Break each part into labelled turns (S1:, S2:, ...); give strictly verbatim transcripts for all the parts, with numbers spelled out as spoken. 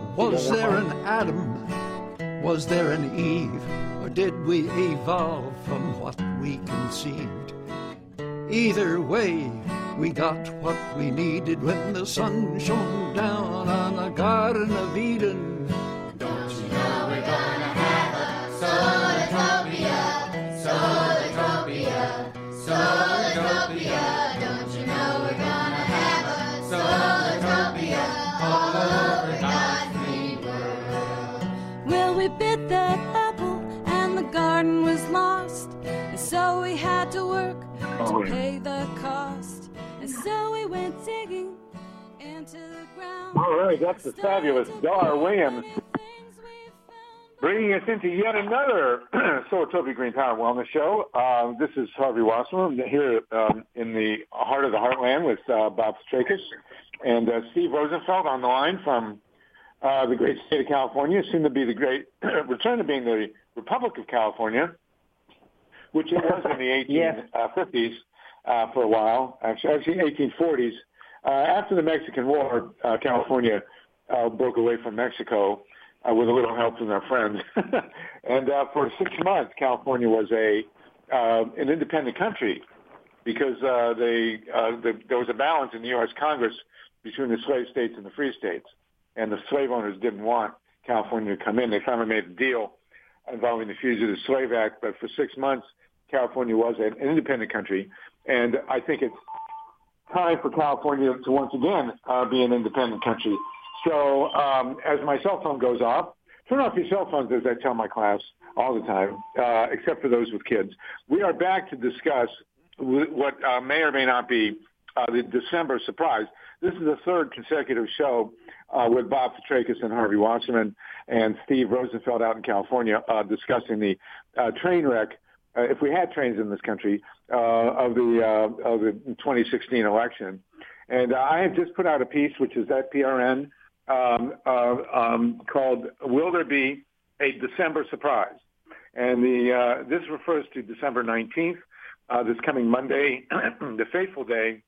S1: Was there an Adam? Was there an Eve? Or did we evolve from what we conceived? Either way, we got what we needed when the sun shone down on the Garden of Eden.
S2: Don't you know we're gonna have a Solartopia, Solartopia, Solartopia. Don't you know we're gonna have a Solartopia all over God's green world.
S3: Well, we bit that apple and the garden was lost, and so we had to work to pay the cost, and so we went digging into the ground.
S4: All right, that's the fabulous Dar Williams, bringing us into yet another Solartopia Green Power Wellness Show. Uh, this is Harvey Wasserman here um, in the heart of the heartland with uh, Bob Strakis and uh, Steve Rosenfeld on the line from uh, the great state of California, soon to be the great return to being the Republic of California, which it was in the eighteen fifties uh, for a while, actually, actually eighteen forties. Uh, after the Mexican War, uh, California uh, broke away from Mexico uh, with a little help from their friends. and uh, for six months, California was a uh, an independent country because uh, they, uh, the, there was a balance in the U S Congress between the slave states and the free states. And the slave owners didn't want California to come in. They finally made a deal involving the Fugitive Slave Act, but for six months, California was an independent country, and I think it's time for California to once again uh, be an independent country. So um, as my cell phone goes off, turn off your cell phones, as I tell my class all the time, uh, except for those with kids. We are back to discuss what uh, may or may not be uh, the December surprise. This is the third consecutive show uh, with Bob Petrakis and Harvey Wasserman and Steve Rosenfeld out in California uh, discussing the uh, train wreck, uh, if we had trains in this country, uh, of the uh, of the twenty sixteen election. And uh, I have just put out a piece, which is at P R N, um, uh, um, called "Will There Be a December Surprise?" And the uh, this refers to December nineteenth, uh, this coming Monday, the fateful day,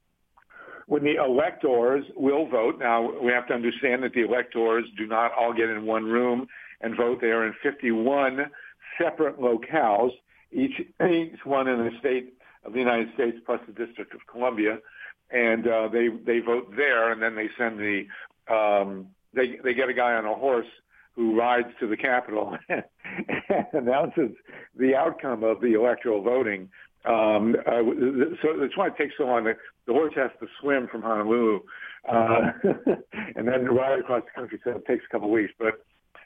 S4: when the electors will vote. Now, we have to understand that the electors do not all get in one room and vote. They are in fifty-one separate locales, each, each one in the state of the United States plus the District of Columbia. And uh, they they vote there, and then they send the, um, they, they get a guy on a horse who rides to the Capitol and announces the outcome of the electoral voting. Um, uh, so that's why it takes so long. The, the horse has to swim from Honolulu uh, and then ride across the country, so it takes a couple of weeks. But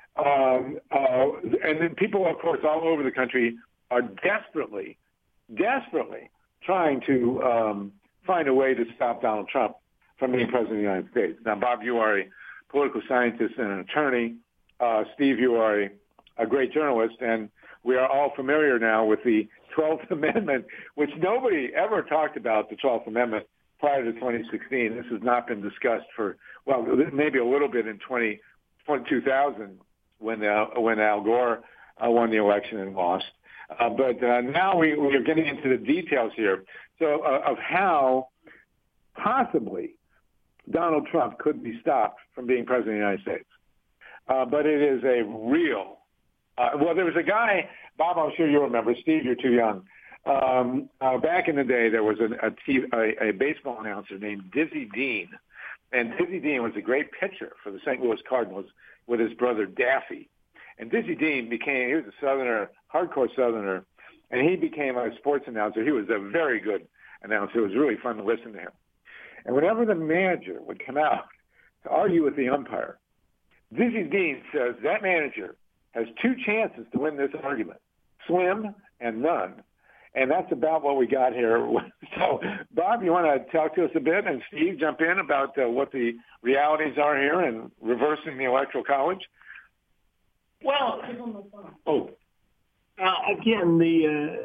S4: um, uh, and then people, of course, all over the country are desperately, desperately trying to um, find a way to stop Donald Trump from being president of the United States. Now, Bob, you are a political scientist and an attorney. Uh, Steve, you are a, a great journalist, and we are all familiar now with the twelfth Amendment, which nobody ever talked about, the twelfth Amendment, prior to twenty sixteen. This has not been discussed for, well, maybe a little bit in twenty, two thousand when, uh, when Al Gore uh, won the election and lost. Uh, but uh, now we, we are getting into the details here so uh, of how possibly Donald Trump could be stopped from being president of the United States. Uh, but it is a real Uh, well, there was a guy, Bob, I'm sure you remember. Steve, you're too young. Um, uh, back in the day, there was an, a, T V, a, a baseball announcer named Dizzy Dean. And Dizzy Dean was a great pitcher for the Saint Louis Cardinals with his brother Daffy. And Dizzy Dean became, he was a Southerner, hardcore Southerner, and he became a sports announcer. He was a very good announcer. It was really fun to listen to him. And whenever the manager would come out to argue with the umpire, Dizzy Dean says that manager has two chances to win this argument, slim and none. And that's about what we got here. So, Bob, you want to talk to us a bit, and Steve, jump in about uh, what the realities are here in reversing the Electoral College?
S5: Well, oh, uh, again, the uh,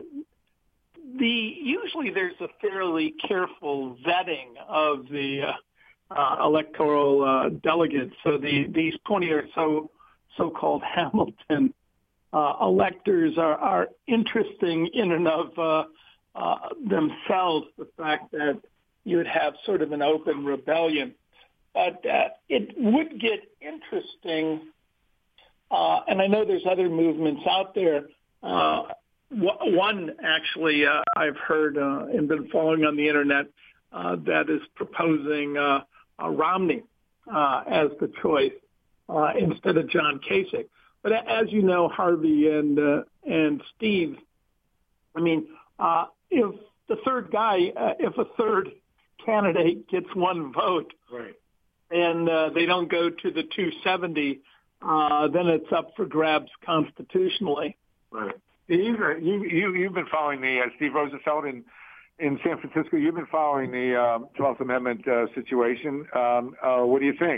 S5: the usually there's a fairly careful vetting of the uh, uh, electoral uh, delegates. So the these twenty or so so-called Hamilton uh, electors are, are interesting in and of uh, uh, themselves. The fact that you would have sort of an open rebellion but uh, it would get interesting. Uh, and I know there's other movements out there. Uh, one, actually, uh, I've heard uh, and been following on the internet uh, that is proposing uh, uh, Romney uh, as the choice uh, instead of John Kasich. But as you know, Harvey and uh, and Steve, I mean, uh, if the third guy, uh, if a third candidate gets one vote,
S4: right,
S5: and uh, they don't go to the two seventy, uh, then it's up for grabs constitutionally.
S4: Right. Steve, you, you, you've been following the uh, Steve Rosenfeld in, in San Francisco. You've been following the um, twelfth Amendment uh, situation. Um, uh, what do you think?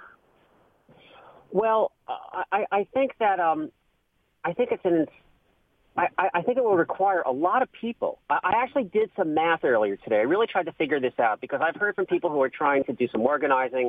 S6: Well, I, I think that um, I think it's an I, I think it will require a lot of people. I, I actually did some math earlier today. I really tried to figure this out because I've heard from people who are trying to do some organizing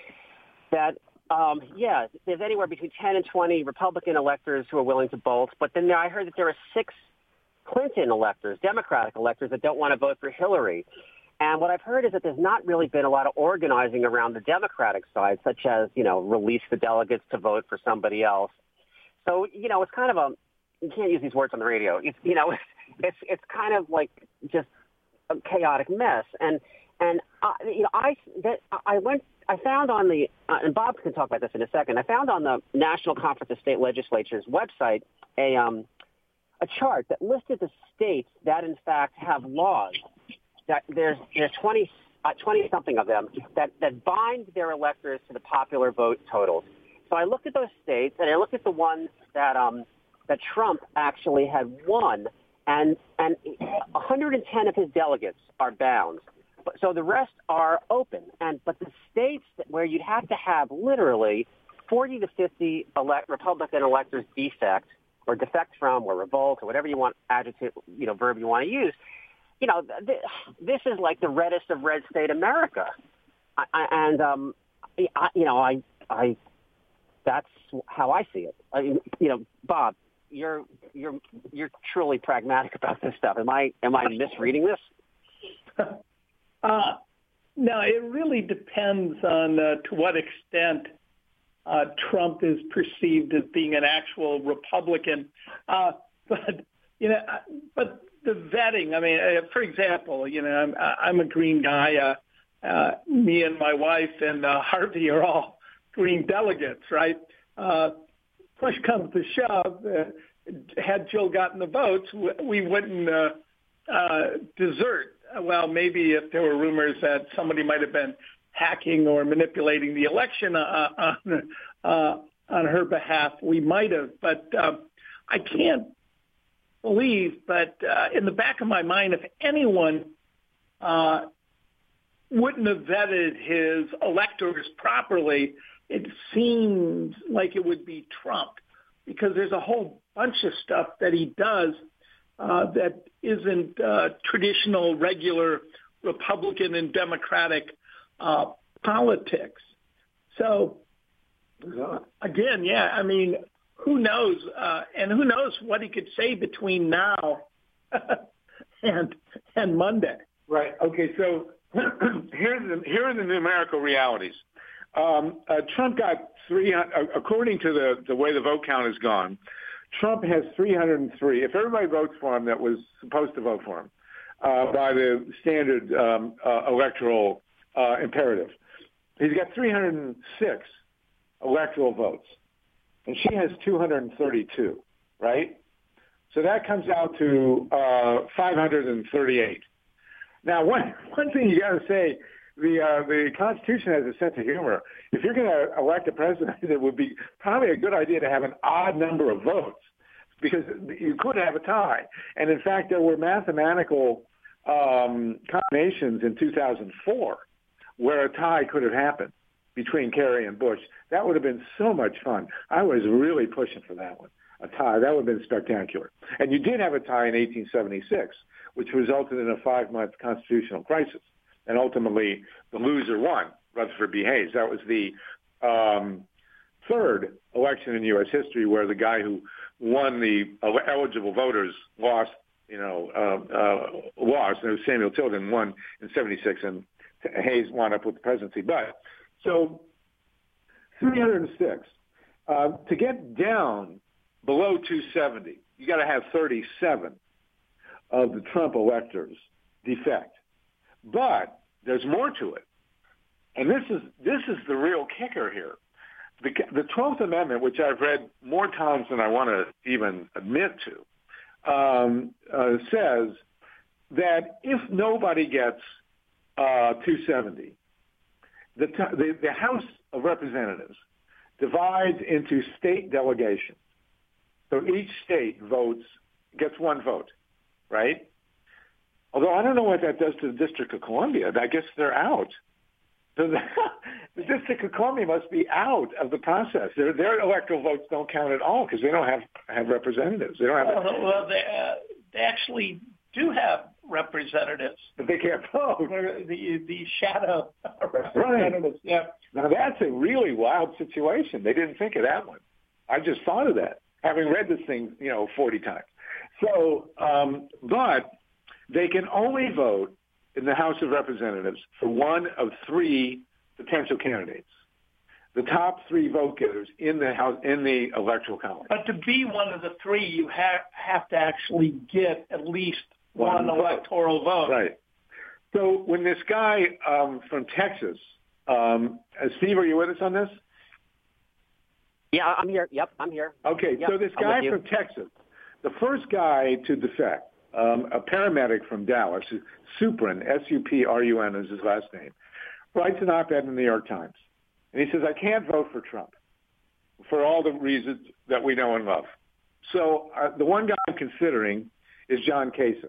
S6: that, um, yeah, there's anywhere between ten and twenty Republican electors who are willing to bolt. But then I heard that there are six Clinton electors, Democratic electors, that don't want to vote for Hillary. And what I've heard is that there's not really been a lot of organizing around the Democratic side, such as, you know, release the delegates to vote for somebody else. So, you know, it's kind of a, you can't use these words on the radio. It's, you know, it's, it's, it's kind of like just a chaotic mess. And, and, uh, you know, I, that, I went, I found on the, uh, and Bob can talk about this in a second, I found on the National Conference of State Legislatures website a, um, a chart that listed the states that, in fact, have laws. That there's there's twenty, uh, twenty something of them that, that bind their electors to the popular vote totals. So I looked at those states, and I looked at the ones that um, that Trump actually had won, and and one hundred ten of his delegates are bound. But, so the rest are open, and but the states that, where you'd have to have literally forty to fifty elect, Republican electors defect or defect from or revolt or whatever you want adjective, you know, verb you want to use. You know, th- this is like the reddest of red state America. I, I, and, um, I, you know, I, I, that's how I see it. I, you know, Bob, you're, you're, you're truly pragmatic about this stuff. Am I, am I misreading this?
S5: Uh, no, it really depends on uh, to what extent uh, Trump is perceived as being an actual Republican. Uh, but, you know, but, the vetting, I mean, uh, for example, you know, I'm, I'm a green guy. Uh, uh, me and my wife and uh, Harvey are all green delegates, right? Uh, push comes to shove. Uh, had Jill gotten the votes, we wouldn't uh, uh, desert. Well, maybe if there were rumors that somebody might have been hacking or manipulating the election uh, on, uh, on her behalf, we might have. But uh, I can't believe, but uh, in the back of my mind, if anyone uh, wouldn't have vetted his electors properly, it seems like it would be Trump, because there's a whole bunch of stuff that he does uh, that isn't uh, traditional, regular Republican and Democratic uh, politics. So, again, yeah, I mean, who knows? Uh, and who knows what he could say between now and and Monday.
S4: Right. Okay. So here's the, here are the numerical realities. Um, uh, Trump got three hundred, according to the, the way the vote count has gone, Trump has three hundred three. If everybody votes for him that was supposed to vote for him uh, by the standard um, uh, electoral uh, imperative, he's got three hundred six electoral votes. And she has two hundred thirty-two, right? So that comes out to uh, five hundred thirty-eight. Now, one one thing you got to say, the uh, the Constitution has a sense of humor. If you're going to elect a president, it would be probably a good idea to have an odd number of votes, because you could have a tie. And in fact, there were mathematical um, combinations in two thousand four where a tie could have happened between Kerry and Bush. That would have been so much fun. I was really pushing for that one, a tie. That would have been spectacular. And you did have a tie in eighteen seventy-six, which resulted in a five-month constitutional crisis. And ultimately, the loser won, Rutherford B. Hayes. That was the um, third election in U S history where the guy who won the eligible voters lost, you know, uh, uh, lost. And it was Samuel Tilden won in seventy-six, and Hayes wound up with the presidency. But So three hundred six. Uh, to get down below two seventy, you got to have thirty-seven of the Trump electors defect. But there's more to it. And this is this is the real kicker here. The, the twelfth Amendment, which I've read more times than I want to even admit to, um, uh, says that if nobody gets uh, two seventy, the, the, the House of Representatives divides into state delegations. So each state votes, gets one vote, right? Although I don't know what that does to the District of Columbia. I guess they're out. So the, the District of Columbia must be out of the process. Their, their electoral votes don't count at all because they don't have, have representatives. They don't have.
S5: Well, well they, uh, they actually do have representatives,
S4: but they can't vote.
S5: The the shadow representatives.
S4: Right.
S5: Yeah.
S4: Now that's a really wild situation. They didn't think of that one. I just thought of that, having read this thing, you know, forty times. So, um, but they can only vote in the House of Representatives for one of three potential candidates. The top three vote getters in the House, in the Electoral College.
S5: But to be one of the three, you have have to actually get at least one, one electoral vote.
S4: Right. So when this guy um, from Texas, um, uh, Steve, are you with us on this?
S6: Yeah, I'm here. Yep, I'm here.
S4: Okay,
S6: yep,
S4: so this guy from Texas, the first guy to defect, um, a paramedic from Dallas, Suprin, S U P R U N is his last name, writes an op-ed in the New York Times. And he says, I can't vote for Trump for all the reasons that we know and love. So uh, the one guy I'm considering is John Kasich.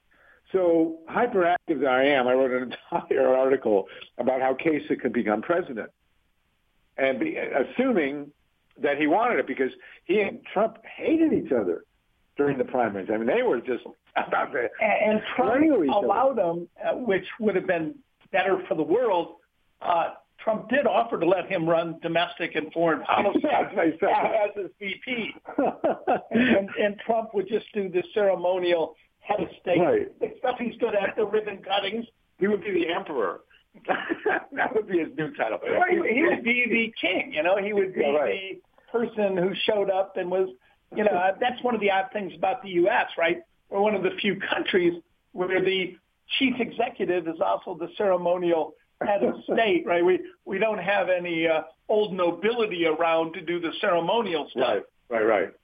S4: So hyperactive that I am, I wrote an entire article about how Kasich could become president, and be, assuming that he wanted it because he and Trump hated each other during the primaries. I mean, they were just about to
S5: and, and Trump allowed them, uh, which would have been better for the world. Uh, Trump did offer to let him run domestic and foreign policy as his V P, and, and Trump would just do the ceremonial head of state
S4: right.
S5: stuff he's good at, the ribbon cuttings.
S4: He would be the emperor. That would be his new title.
S5: Well, he, he would be the king, you know. He would be yeah, right. the person who showed up and was, you know, that's one of the odd things about the U S, right? We're one of the few countries where the chief executive is also the ceremonial head of state, right? We we don't have any uh, old nobility around to do the ceremonial stuff.
S4: Right, right, right.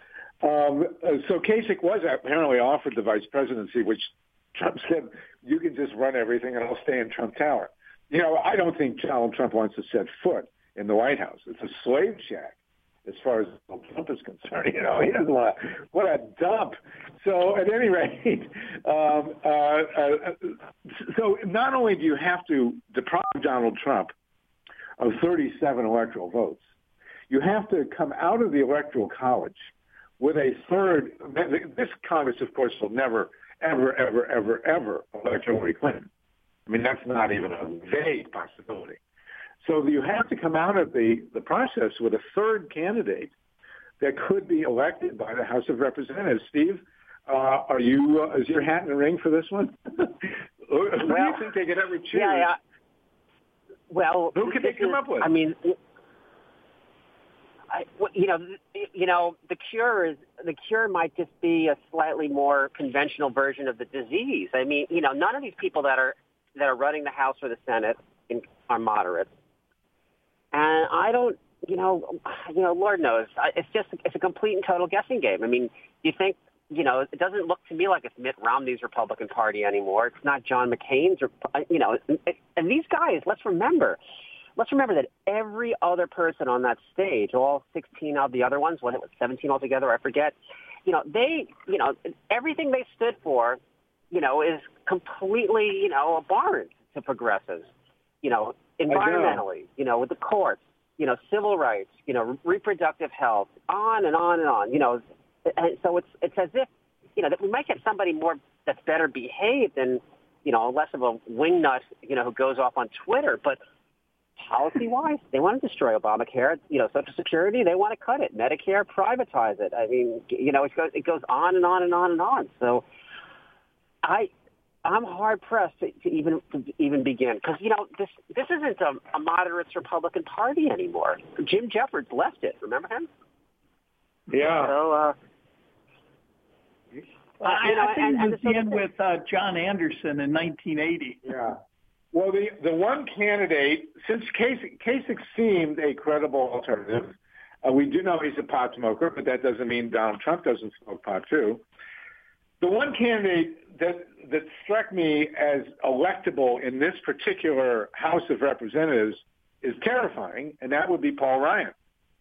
S4: Um, so Kasich was apparently offered the vice presidency, which Trump said, you can just run everything and I'll stay in Trump Tower. You know, I don't think Donald Trump wants to set foot in the White House. It's a slave shack as far as Trump is concerned. You know, he doesn't want to, what a dump. So at any rate, um, uh, uh, so not only do you have to deprive Donald Trump of thirty-seven electoral votes, you have to come out of the Electoral College with a third. This Congress, of course, will never, ever, ever, ever, ever elect Hillary Clinton. I mean, that's not even a vague possibility. So you have to come out of the, the process with a third candidate that could be elected by the House of Representatives. Steve, uh, are you? Uh, is your hat in the ring for this one? Who
S6: well,
S4: do you think they could ever choose?
S6: Yeah, yeah. Well,
S4: who could they come
S6: is,
S4: up with?
S6: I mean, I, you know, you know, the cure is the cure might just be a slightly more conventional version of the disease. I mean, you know, none of these people that are that are running the House or the Senate in, are moderates, and I don't, you know, you know, Lord knows, it's just it's a complete and total guessing game. I mean, you think, you know, it doesn't look to me like it's Mitt Romney's Republican Party anymore. It's not John McCain's, or you know, and these guys. Let's remember. Let's remember that every other person on that stage, all sixteen of the other ones, what it was, seventeen altogether, I forget, you know, they, you know, everything they stood for, you know, is completely, you know, abhorrent to progressives, you know, environmentally, you know, with the courts, you know, civil rights, you know, reproductive health, on and on and on, you know. And so it's it's as if, you know, that we might get somebody more that's better behaved and, you know, less of a wingnut, you know, who goes off on Twitter, but policy-wise, they want to destroy Obamacare. You know, Social Security, they want to cut it. Medicare, privatize it. I mean, you know, it goes it goes on and on and on and on. So, I, I'm hard pressed to, to even to even begin because you know this this isn't a, a moderates Republican Party anymore. Jim Jeffords left it. Remember him?
S4: Yeah.
S6: So, uh,
S5: Well, I,
S6: you know,
S5: I think
S6: and,
S5: it
S6: and
S5: was
S6: so
S5: the end with uh, John Anderson in nineteen eighty.
S4: Yeah. Well, the the one candidate, since Kasich, Kasich seemed a credible alternative, uh, we do know he's a pot smoker, but that doesn't mean Donald Trump doesn't smoke pot too. The one candidate that that struck me as electable in this particular House of Representatives is terrifying, and that would be Paul Ryan.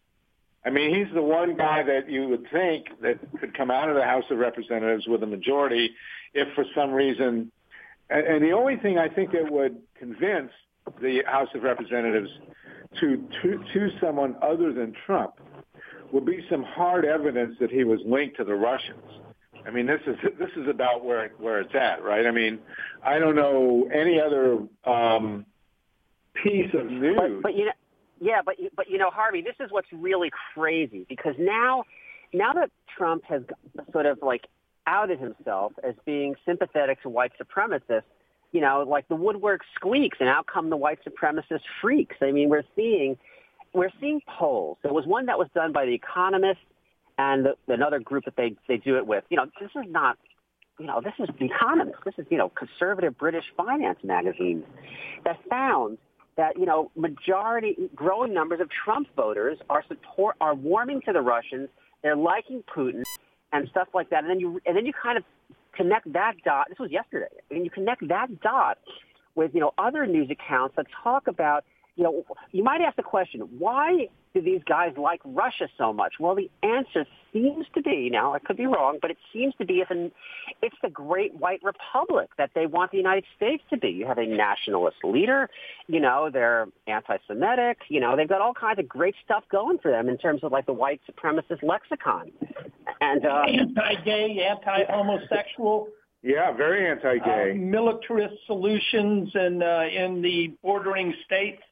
S4: I mean, he's the one guy that you would think that could come out of the House of Representatives with a majority if for some reason, and, and the only thing I think that would convince the House of Representatives to, to choose someone other than Trump would be some hard evidence that he was linked to the Russians. I mean, this is this is about where where it's at, right? I mean, I don't know any other um, piece of news.
S6: But, but you know, yeah, but but you know, Harvey, this is what's really crazy because now, now that Trump has sort of like outed himself as being sympathetic to white supremacists, you know, like the woodwork squeaks, and out come the white supremacist freaks. I mean, we're seeing we're seeing polls. There was one that was done by The Economist. And the, another group that they, they do it with, you know, this is not, you know, this is The Economist. This is, you know, conservative British finance magazines that found that, you know, majority, growing numbers of Trump voters are support, are warming to the Russians. They're liking Putin and stuff like that. And then you, and then you kind of connect that dot. This was yesterday. And you connect that dot with, you know, other news accounts that talk about, you know, you might ask the question, why do these guys like Russia so much? Well, the answer seems to be, now I could be wrong, but it seems to be it's, an, it's the great white republic that they want the United States to be. You have a nationalist leader, you know, they're anti-Semitic, you know, they've got all kinds of great stuff going for them in terms of like the white supremacist lexicon. And uh,
S5: anti-gay, anti-homosexual.
S4: Yeah, very anti-gay.
S5: Uh, militarist solutions in, uh, in the bordering states.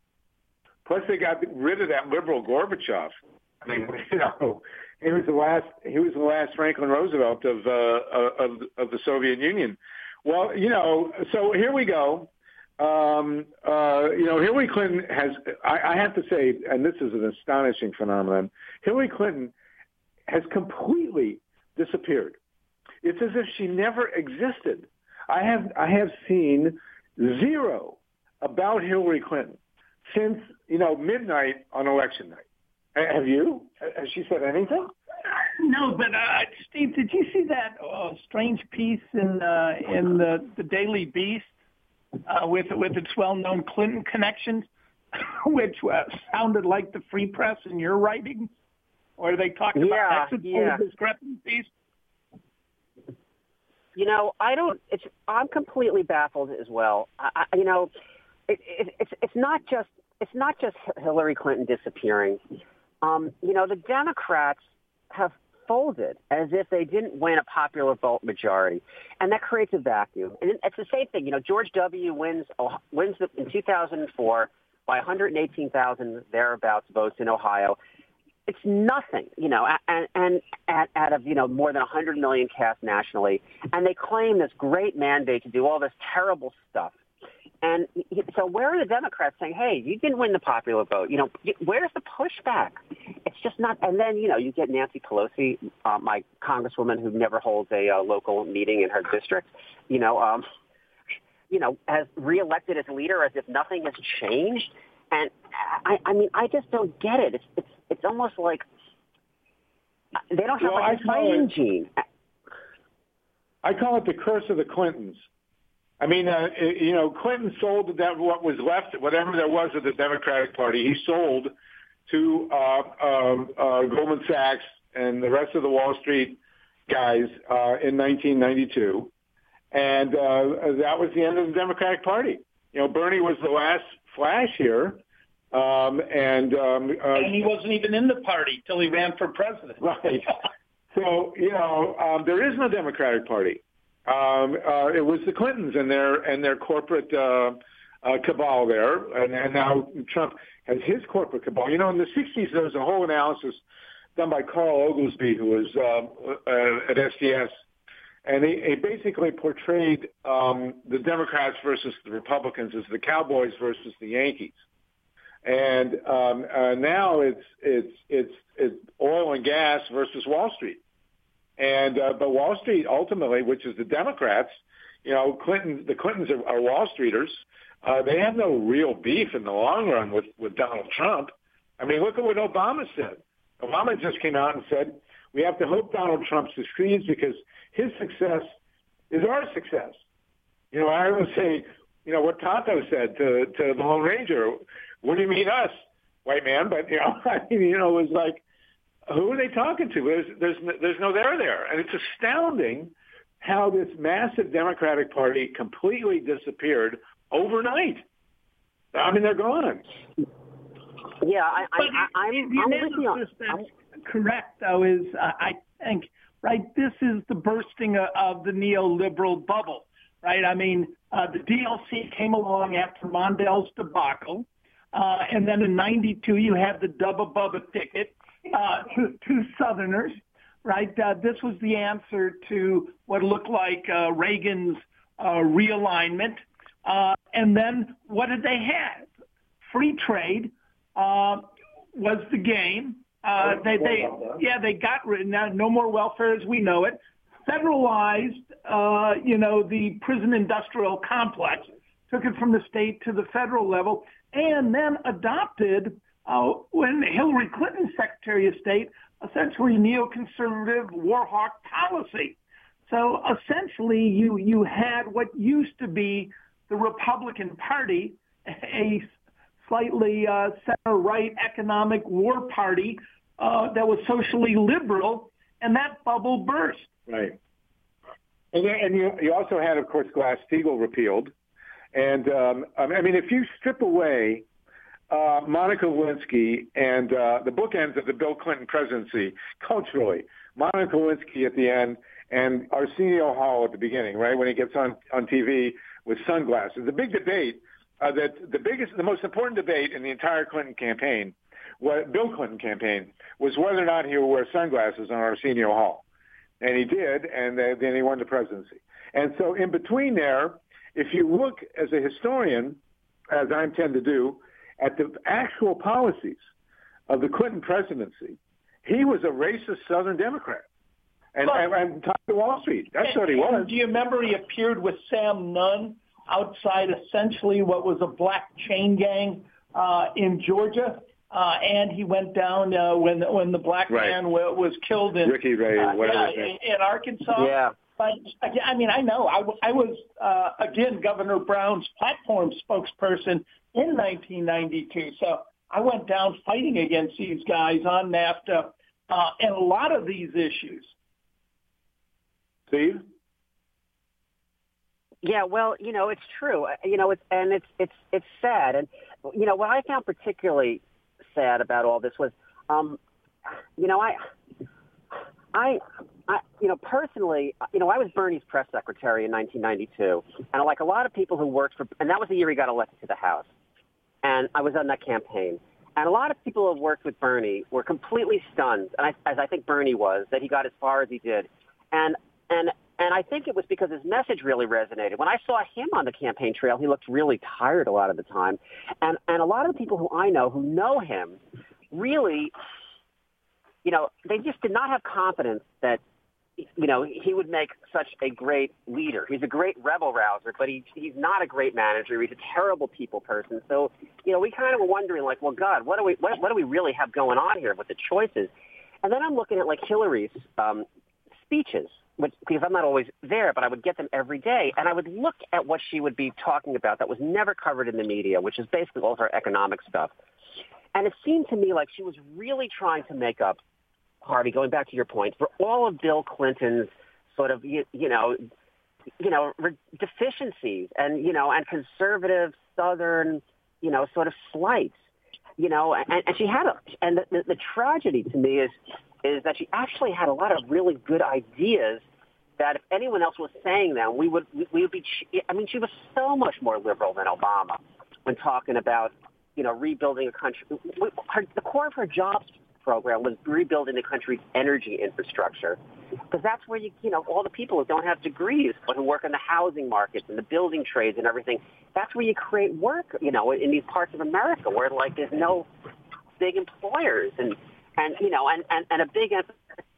S4: Plus, they got rid of that liberal Gorbachev. I mean, you know, he was the last. He was the last Franklin Roosevelt of uh, of of the Soviet Union. Well, you know, so here we go. Um, uh, you know, Hillary Clinton has. I, I have to say, and this is an astonishing phenomenon. Hillary Clinton has completely disappeared. It's as if she never existed. I have I have seen zero about Hillary Clinton since, you know, midnight on election night. Have you? Has she said anything?
S5: No, but uh, Steve, did you see that uh, strange piece in uh, in the, the Daily Beast uh, with with its well-known Clinton connections, which uh, sounded like the Free Press in your writings, where they talked
S6: yeah,
S5: about exit
S6: yeah.
S5: poll discrepancies?
S6: You know, I don't. It's I'm completely baffled as well. I, I, you know, it, it, it's it's not just it's not just Hillary Clinton disappearing. Um, you know, the Democrats have folded as if they didn't win a popular vote majority, and that creates a vacuum. And it's the same thing. You know, George W. wins wins the, in two thousand four by one hundred eighteen thousand thereabouts votes in Ohio. It's nothing, you know, and, and, and out of, you know, more than one hundred million cast nationally. And they claim this great mandate to do all this terrible stuff. And so where are the Democrats saying, hey, you didn't win the popular vote? You know, where's the pushback? It's just not. And then, you know, you get Nancy Pelosi, uh, my congresswoman who never holds a uh, local meeting in her district, you know, um, you know, has reelected as leader as if nothing has changed. And I, I mean, I just don't get it. It's it's it's almost like they don't have
S4: well,
S6: like a fighting gene.
S4: I call it the curse of the Clintons. I mean, uh, you know, Clinton sold the, what was left, whatever there was of the Democratic Party. He sold to uh, um, uh, Goldman Sachs and the rest of the Wall Street guys uh, in nineteen ninety-two, and uh, that was the end of the Democratic Party. You know, Bernie was the last flash here, um, and um, uh,
S5: and he wasn't even in the party till he ran for president.
S4: Right. So you know, um, there is no Democratic Party. Um, uh, it was the Clintons and their and their corporate uh, uh, cabal there, and, and now Trump has his corporate cabal. You know, in the sixties there was a whole analysis done by Carl Oglesby, who was uh, uh, at S D S, and he, he basically portrayed um, the Democrats versus the Republicans as the Cowboys versus the Yankees. And um, uh, now it's it's it's it's oil and gas versus Wall Street. And uh, but Wall Street ultimately, which is the Democrats, you know, Clinton, the Clintons are, are Wall Streeters. Uh, they have no real beef in the long run with, with Donald Trump. I mean, look at what Obama said. Obama just came out and said, we have to hope Donald Trump succeeds because his success is our success. You know, I would say, you know, what Tonto said to, to the Lone Ranger, what do you mean us, white man? But, you know, I mean, you know, it was like, who are they talking to? There's, there's, there's no there there. And it's astounding how this massive Democratic Party completely disappeared overnight. I mean, they're gone.
S6: Yeah, I, I,
S5: But
S6: I, I'm,
S5: the
S6: I'm with you.
S5: analysis that's correct, though, is uh, I think, right, this is the bursting of, of the neoliberal bubble, right? I mean, uh, the D L C came along after Mondale's debacle, uh, and then in ninety-two you had the Dubba Bubba ticket uh, to, to Southerners, right? Uh, this was the answer to what looked like uh, Reagan's uh, realignment. Uh, and then what did they have? Free trade uh, was the game. Uh, they, they, yeah, they got rid of no more welfare as we know it. Federalized, uh, you know, the prison industrial complex, took it from the state to the federal level, and then adopted, uh, when Hillary Clinton, Secretary of State, essentially neoconservative war hawk policy. So essentially, you you had what used to be the Republican Party, a slightly uh, center-right economic war party uh, that was socially liberal, and that bubble burst.
S4: Right. And, and you, you also had, of course, Glass-Steagall repealed. And, um, I mean, if you strip away uh, Monica Lewinsky and uh, the bookends of the Bill Clinton presidency culturally, Monica Lewinsky at the end and Arsenio Hall at the beginning, right, when he gets on, on T V with sunglasses. The big debate, uh, that the biggest, the most important debate in the entire Clinton campaign, what Bill Clinton campaign, was whether or not he would wear sunglasses on Arsenio Hall. And he did, and then he won the presidency. And so in between there, if you look as a historian, as I intend to do, at the actual policies of the Clinton presidency, he was a racist Southern Democrat. And,
S5: But,
S4: and, and top of Wall Street. That's
S5: and,
S4: what he was.
S5: Do you remember he appeared with Sam Nunn outside essentially what was a black chain gang uh, in Georgia? Uh, and he went down uh, when when the black
S4: right.
S5: man w- was killed in
S4: Ricky Ray,
S5: uh,
S4: whatever
S5: yeah, in, in Arkansas.
S6: Yeah.
S5: But I mean, I know I, w- I was uh, again Governor Brown's platform spokesperson in nineteen ninety-two. So I went down fighting against these guys on NAFTA uh, and a lot of these issues.
S4: Steve?
S6: Yeah, well, you know, it's true. You know, it's and it's it's it's sad. And you know, what I found particularly sad about all this was, um, you know, I, I, I, you know, personally, you know, I was Bernie's press secretary in nineteen ninety-two, and like a lot of people who worked for, and that was the year he got elected to the House, and I was on that campaign. And a lot of people who have worked with Bernie were completely stunned, and I, as I think Bernie was, that he got as far as he did. And and and I think it was because his message really resonated. When I saw him on the campaign trail, he looked really tired a lot of the time. And and a lot of the people who I know who know him really, you know, they just did not have confidence that, you know, he would make such a great leader. He's a great rebel rouser, but he, he's not a great manager. He's a terrible people person. So, you know, we kind of were wondering, like, well, God, what do we what, what do we really have going on here with the choices? And then I'm looking at, like, Hillary's um, speeches, which, because I'm not always there, but I would get them every day, and I would look at what she would be talking about that was never covered in the media, which is basically all of her economic stuff. And it seemed to me like she was really trying to make up, Harvey, going back to your point, for all of Bill Clinton's sort of, you, you know, you know, deficiencies and, you know, and conservative Southern, you know, sort of slights, you know, and, and she had a, and the, the, the tragedy to me is, is that she actually had a lot of really good ideas that if anyone else was saying them, we would, we, we would be, I mean, she was so much more liberal than Obama when talking about, you know, rebuilding a country. Her, the core of her jobs program was rebuilding the country's energy infrastructure. Because that's where you, you know, all the people who don't have degrees, but who work in the housing markets and the building trades and everything, that's where you create work, you know, in these parts of America where, like, there's no big employers. And, and you know, and, and, and a big emphasis,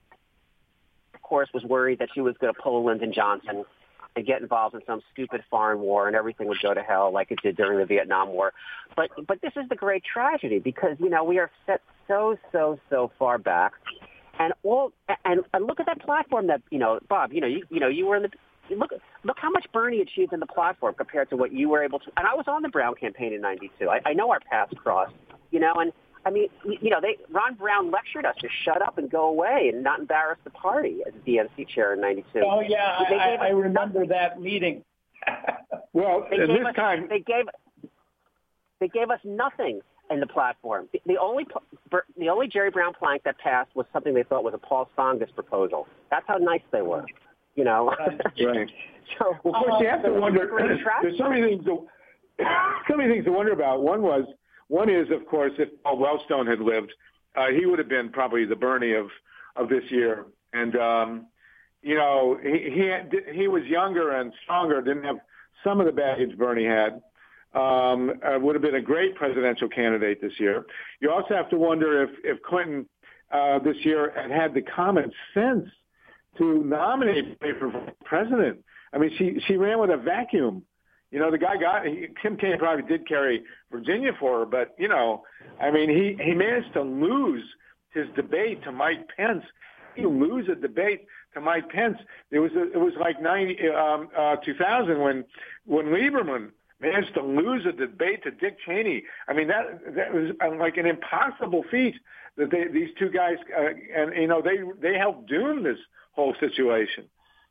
S6: of course, was worried that she was going to pull Lyndon Johnson and get involved in some stupid foreign war and everything would go to hell like it did during the Vietnam War. But but this is the great tragedy because, you know, we are set so, so, so far back. And all and, and look at that platform that, you know, Bob, you know, you, you know, you were in the look look how much Bernie achieved in the platform compared to what you were able to. And I was on the Brown campaign in ninety-two. I, I know our paths crossed, you know, and I mean, you know, they Ron Brown lectured us to shut up and go away and not embarrass the party as D N C chair in ninety-two.
S5: Oh, yeah,
S6: they
S5: I,
S6: gave
S5: I
S6: us
S5: remember
S6: nothing.
S5: that meeting.
S4: Well,
S6: They
S4: at
S6: gave
S4: this
S6: us,
S4: time,
S6: they gave they gave us nothing in the platform. The, the only the only Jerry Brown plank that passed was something they thought was a Paul Tsongas proposal. That's how nice they were, you know.
S4: right.
S6: So,
S4: Well, of course, you have to
S6: uh,
S4: wonder. There's so many things. To, so many things to wonder about. One was, one is, of course, if Paul Wellstone had lived, uh, he would have been probably the Bernie of of this year. And um, you know, he he had, he was younger and stronger. Didn't have some of the baggage Bernie had. Um, uh, would have been a great presidential candidate this year. You also have to wonder if if Clinton uh, this year had had the common sense to nominate for president. I mean, she she ran with a vacuum. You know, the guy got he, Tim Kaine probably did carry Virginia for her, but you know, I mean, he he managed to lose his debate to Mike Pence. He lose a debate to Mike Pence. It was a, it was like ninety um, uh, two thousand when when Lieberman managed to lose a debate to Dick Cheney. I mean, that that was like an impossible feat that they, these two guys, uh, and you know, they they helped doom this whole situation.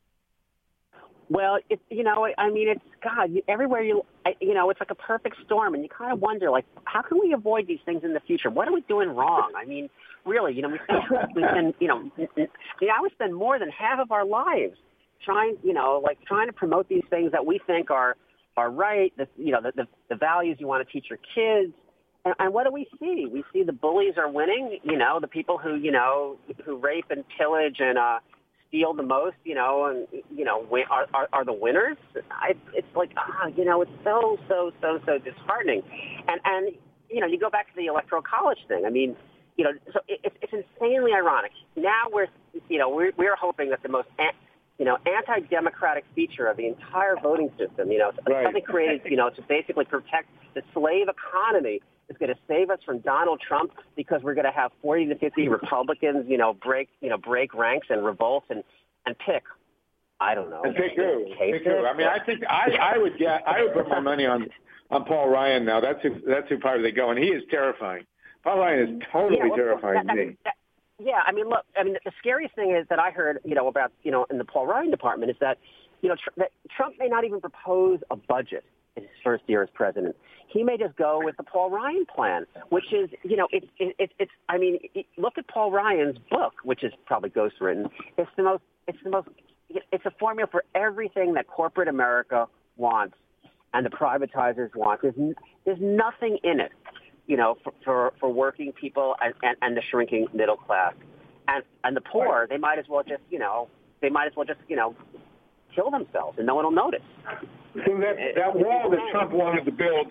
S6: Well, it, you know, I mean, it's God. You, everywhere you, I, you know, it's like a perfect storm, and you kind of wonder, like, how can we avoid these things in the future? What are we doing wrong? I mean, really, you know, we spend, we spend, you know, yeah, I would spend more than half of our lives trying, you know, like trying to promote these things that we think are are right. The, you know, the, the the values you want to teach your kids. And, and what do we see? We see the bullies are winning. You know, the people who, you know, who rape and pillage and uh, steal the most, you know, and, you know, win, are, are, are the winners. I, it's like, ah, you know, it's so, so, so, so disheartening. And, and, you know, you go back to the electoral college thing. I mean, you know, so it, it's insanely ironic. Now we're, you know, we're, we're hoping that the most, you know, anti-democratic feature of the entire voting system, you know,
S4: right.
S6: something created, you know, to basically protect the slave economy is going to save us from Donald Trump because we're going to have forty to fifty Republicans, you know, break, you know, break ranks and revolt and, and pick, I don't know.
S4: And pick who? Pick who? I mean, I think I, I would get, I would put my money on, on Paul Ryan now. That's who, that's who probably they go. And he is terrifying. Paul Ryan is totally
S6: yeah, well,
S4: terrifying
S6: that, that,
S4: to me.
S6: That, yeah, I mean, look, I mean, the scariest thing is that I heard, you know, about, you know, in the Paul Ryan department is that, you know, tr- that Trump may not even propose a budget in his first year as president. He may just go with the Paul Ryan plan, which is, you know, it's, it, it, it's, I mean, it, look at Paul Ryan's book, which is probably ghostwritten. It's the most, it's the most, it's a formula for everything that corporate America wants and the privatizers want. There's, there's nothing in it, you know, for, for, for working people and, and, and the shrinking middle class. And, and the poor, they might as well just, you know, they might as well just, you know, kill themselves and no one will notice.
S4: So that, that wall that Trump wanted to build,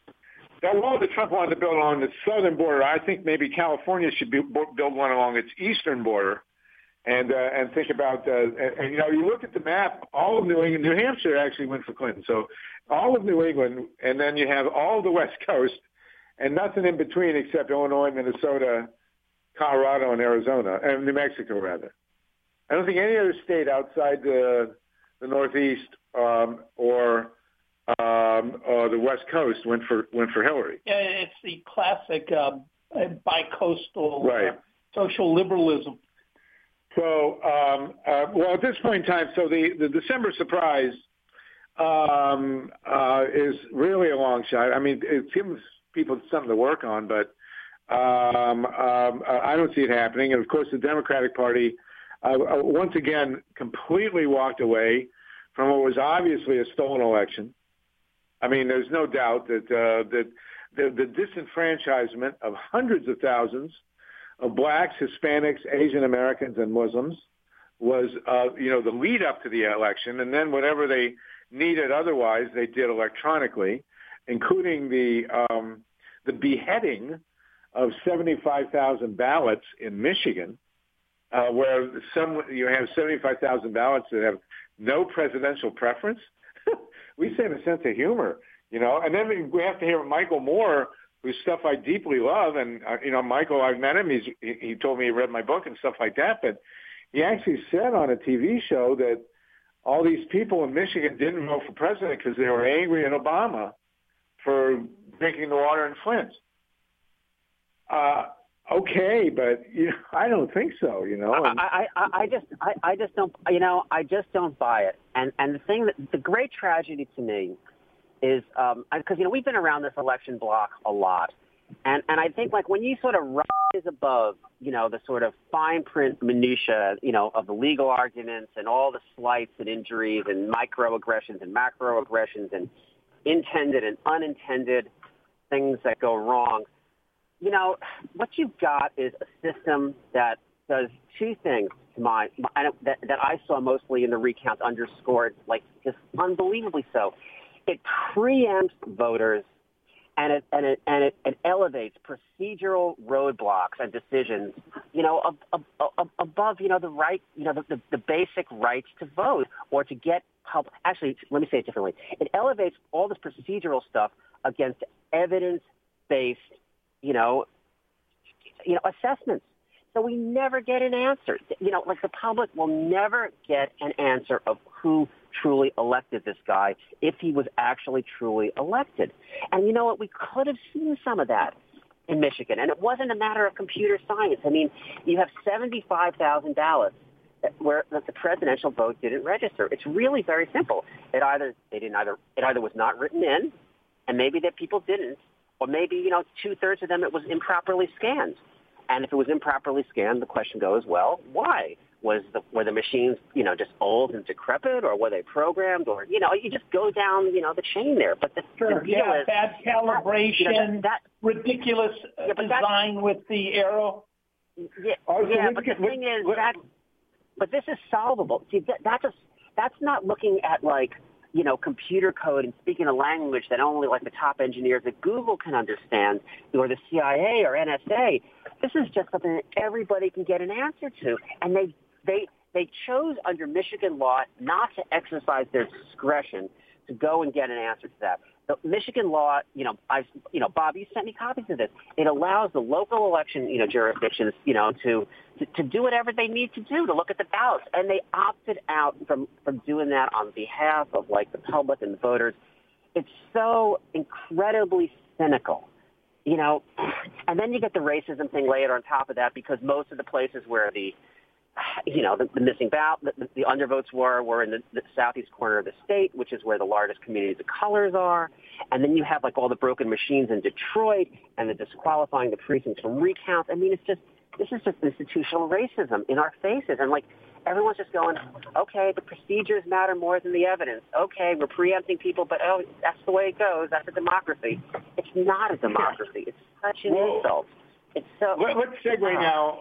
S4: that wall that Trump wanted to build on the southern border, I think maybe California should be, build one along its eastern border, and uh, and think about, uh, and, and you know, you look at the map, all of New England, New Hampshire actually went for Clinton, so all of New England, and then you have all the West Coast, and nothing in between except Illinois, Minnesota, Colorado, and Arizona, and New Mexico rather. I don't think any other state outside the the Northeast um, or um, or the West Coast went for went for Hillary.
S5: Yeah, it's the classic um, bi-coastal
S4: right.
S5: uh, social liberalism.
S4: So, um, uh, well, at this point in time, so the, the December surprise um, uh, is really a long shot. I mean, it gives people something to work on, but um, um, I don't see it happening. And, of course, the Democratic Party, uh, once again, completely walked away from what was obviously a stolen election. I mean, there's no doubt that uh, that the, the disenfranchisement of hundreds of thousands of blacks, Hispanics, Asian Americans, and Muslims was, uh, you know, the lead up to the election, and then whatever they needed otherwise, they did electronically, including the um, the beheading of seventy-five thousand ballots in Michigan, uh, where some you have seventy-five thousand ballots that have no presidential preference. We say in a sense of humor, you know, and then we have to hear Michael Moore, whose stuff I deeply love, and uh, you know, Michael, I've met him. He's he, he told me he read my book and stuff like that, but he actually said on a T V show that all these people in Michigan didn't vote for president because they were angry at Obama for drinking the water in Flint. Uh, okay, but you know, I don't think so. You know, and,
S6: I, I, I just, I, I just don't. You know, I just don't buy it. And and the thing that the great tragedy to me is because um, you know we've been around this election block a lot, and and I think like when you sort of rise above, you know, the sort of fine print minutia, you know, of the legal arguments and all the slights and injuries and microaggressions and macroaggressions and intended and unintended things that go wrong. You know, what you've got is a system that does two things to my, my that, that I saw mostly in the recount underscored, like just unbelievably so. It preempts voters, and it and it and it, it elevates procedural roadblocks and decisions, you know, ab, ab, ab, above you know the right, you know, the, the, the basic rights to vote or to get help. Actually, let me say it differently. It elevates all this procedural stuff against evidence-based, you know, you know, assessments. So we never get an answer. You know, like the public will never get an answer of who truly elected this guy if he was actually truly elected. And you know what? We could have seen some of that in Michigan. And it wasn't a matter of computer science. I mean, you have seventy-five thousand ballots where the presidential vote didn't register. It's really very simple. It either they didn't either it either was not written in, and maybe that people didn't, or maybe, you know, two-thirds of them it was improperly scanned. And if it was improperly scanned, the question goes, well, why? Was the, were the machines, you know, just old and decrepit, or were they programmed? Or, you know, you just go down, you know, the chain there. But the,
S5: sure,
S6: the deal
S5: yeah,
S6: is...
S5: bad calibration,
S6: you know, that, that,
S5: ridiculous
S6: yeah,
S5: design with the arrow.
S6: Yeah,
S4: oh, so
S6: yeah
S4: let's
S6: but
S4: get,
S6: the thing
S4: let,
S6: is
S4: let,
S6: that... But this is solvable. See, that, that's, a, that's not looking at, like, you know, computer code and speaking a language that only like the top engineers at Google can understand, or the C I A or N S A. This is just something that everybody can get an answer to. And they they they chose under Michigan law not to exercise their discretion to go and get an answer to that. The Michigan law, you know, I, you know, Bob, you sent me copies of this. It allows the local election, you know, jurisdictions, you know, to, to, to do whatever they need to do to look at the ballots. And they opted out from, from doing that on behalf of, like, the public and the voters. It's so incredibly cynical, you know. And then you get the racism thing layered on top of that, because most of the places where the, you know, the, the missing ballot, the, the undervotes were, were in the, the southeast corner of the state, which is where the largest communities of colors are. And then you have, like, all the broken machines in Detroit and the disqualifying the precincts from recounts. I mean, it's just, this is just institutional racism in our faces. And, like, everyone's just going, okay, the procedures matter more than the evidence. Okay, we're preempting people, but, oh, that's the way it goes. That's a democracy. It's not a democracy. It's such an
S4: well,
S6: insult. It's so...
S4: Let, let's segue uh, now.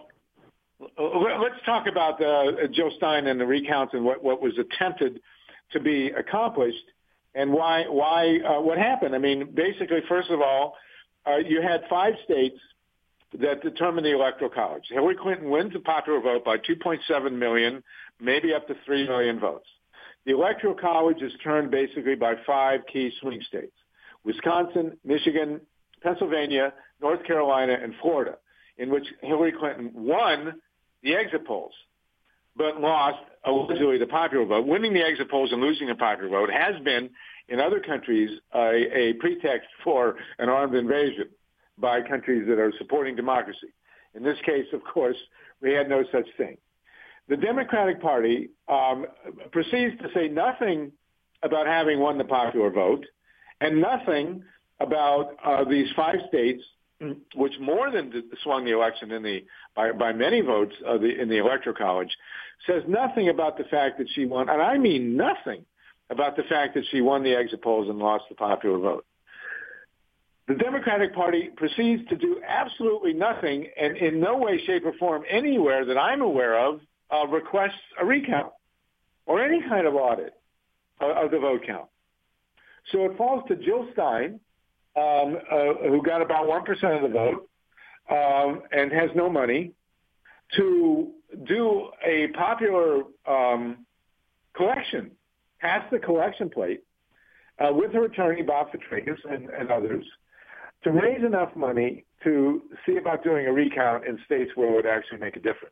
S4: Let's talk about uh, Joe Stein and the recounts and what, what was attempted to be accomplished and why why uh, what happened. I mean, basically, first of all, uh, you had five states that determined the Electoral College. Hillary Clinton wins the popular vote by two point seven million, maybe up to three million votes. The Electoral College is turned basically by five key swing states: Wisconsin, Michigan, Pennsylvania, North Carolina, and Florida, in which Hillary Clinton won the exit polls, but lost allegedly the popular vote. Winning the exit polls and losing the popular vote has been, in other countries, uh, a pretext for an armed invasion by countries that are supporting democracy. In this case, of course, we had no such thing. The Democratic Party um, proceeds to say nothing about having won the popular vote and nothing about uh, these five states which more than swung the election in the by, by many votes uh, the, in the Electoral College, says nothing about the fact that she won, and I mean nothing about the fact that she won the exit polls and lost the popular vote. the Democratic Party proceeds to do absolutely nothing, and in no way, shape, or form anywhere that I'm aware of uh, requests a recount or any kind of audit of, of the vote count. So it falls to Jill Stein, um, uh, who got about one percent of the vote um, and has no money, to do a popular um, collection, pass the collection plate, uh, with her attorney, Bob Fitrakis, and, and others, to raise enough money to see about doing a recount in states where it would actually make a difference.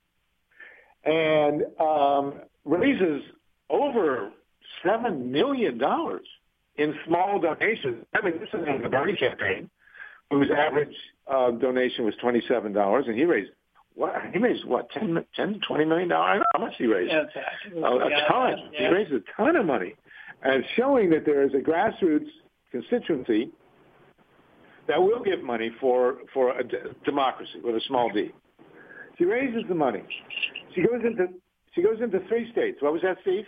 S4: And um, raises over seven million dollars in small donations. I mean, this is in the Bernie campaign, whose average uh, donation was twenty-seven dollars, and he raised, what, he raised, what, ten, ten, twenty million dollars? How much he raised?
S5: Yeah, exactly.
S4: A, a
S5: yeah,
S4: ton.
S5: yeah.
S4: He raised a ton of money. And showing that there is a grassroots constituency that will give money for, for a d- democracy with a small d. She raises the money. She goes into she goes into three states. What was that, Steve?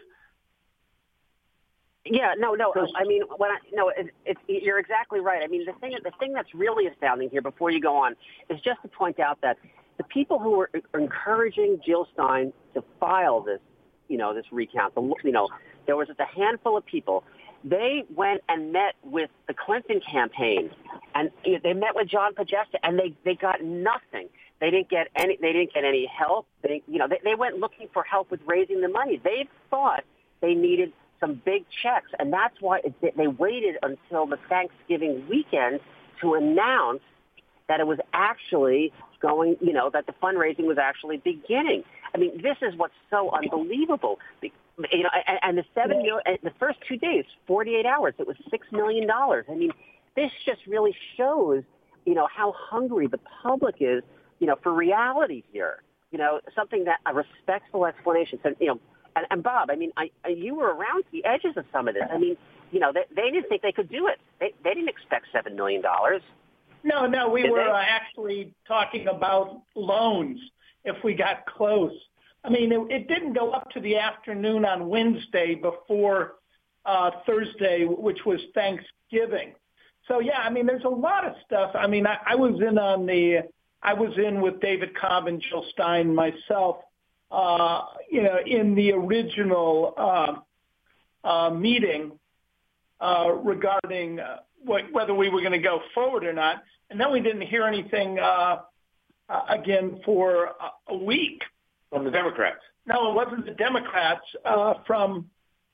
S6: Yeah, no, no. I mean, when I, no, it, it's you're exactly right. I mean, the thing, the thing that's really astounding here, before you go on, is just to point out that the people who are encouraging Jill Stein to file this, you know, this recount, the, you know, there was just a handful of people. They went and met with the Clinton campaign, and you know, they met with John Podesta, and they, they got nothing. They didn't get any. They didn't get any help. They, you know, they, they went looking for help with raising the money. They thought they needed some big checks, and that's why it, they waited until the Thanksgiving weekend to announce that it was actually going, you know, that the fundraising was actually beginning. I mean, this is what's so unbelievable. You know, and, and the seven, the first two days, forty-eight hours, it was six million dollars. I mean, this just really shows, you know, how hungry the public is, you know, for reality here. You know, something that a respectful explanation. So, you know. And, and Bob, I mean, I, I, you were around the edges of some of this. I mean, you know, they, they didn't think they could do it. They, they didn't expect seven million dollars.
S5: No, no, we
S6: Did
S5: were
S6: they?
S5: uh, actually talking about loans if we got close. I mean, it, it didn't go up to the afternoon on Wednesday before uh, Thursday, which was Thanksgiving. So, yeah, I mean, there's a lot of stuff. I mean, I, I was in on the, I was in with David Cobb and Jill Stein myself. Uh, you know, in the original uh, uh, meeting uh, regarding uh, what, whether we were going to go forward or not. And then we didn't hear anything uh, uh, again for a, a week.
S4: From the Democrats.
S5: No, it wasn't the Democrats. Uh, from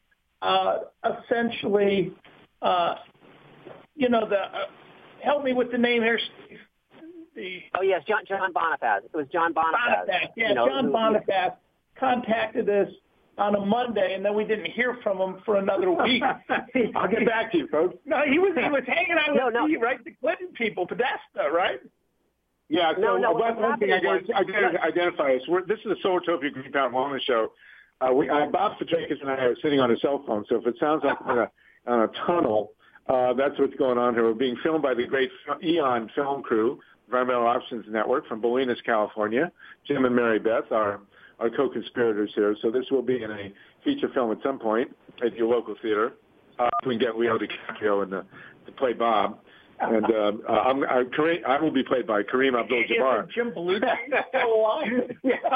S5: uh, essentially, uh, you know, the uh, help me with the name here, Steve. The
S6: Oh, yes, John, John Bonifaz. It was John Bonifaz.
S5: Bonifaz. Yeah,
S6: you know,
S5: John
S6: who-
S5: Bonifaz contacted us on a Monday, and then we didn't hear from him for another week.
S4: I'll get back to you, folks.
S5: No, he was he was hanging out with
S6: No, no.
S5: me, right? The Clinton people, Podesta, right?
S4: Yeah, so
S6: No, no,
S4: one,
S6: what
S4: one thing I
S6: happened
S4: got
S6: was-
S4: to identify is we're, this is a Solartopia Green Power Wellness Show. Uh, we, uh, Bob Fitrakis and I are sitting on a cell phone, so if it sounds like on a, on a tunnel, uh, that's what's going on here. We're being filmed by the great Eon film crew, Environmental Options Network from Bolinas, California. Jim and Mary Beth are our co-conspirators here. So this will be in a feature film at some point at your local theater. Uh, we can get Leo DiCaprio and the, to play Bob. And uh, uh, I'm, I, Kareem, I will be played by Kareem Abdul-Jabbar.
S5: Is Jim Belushi still alive?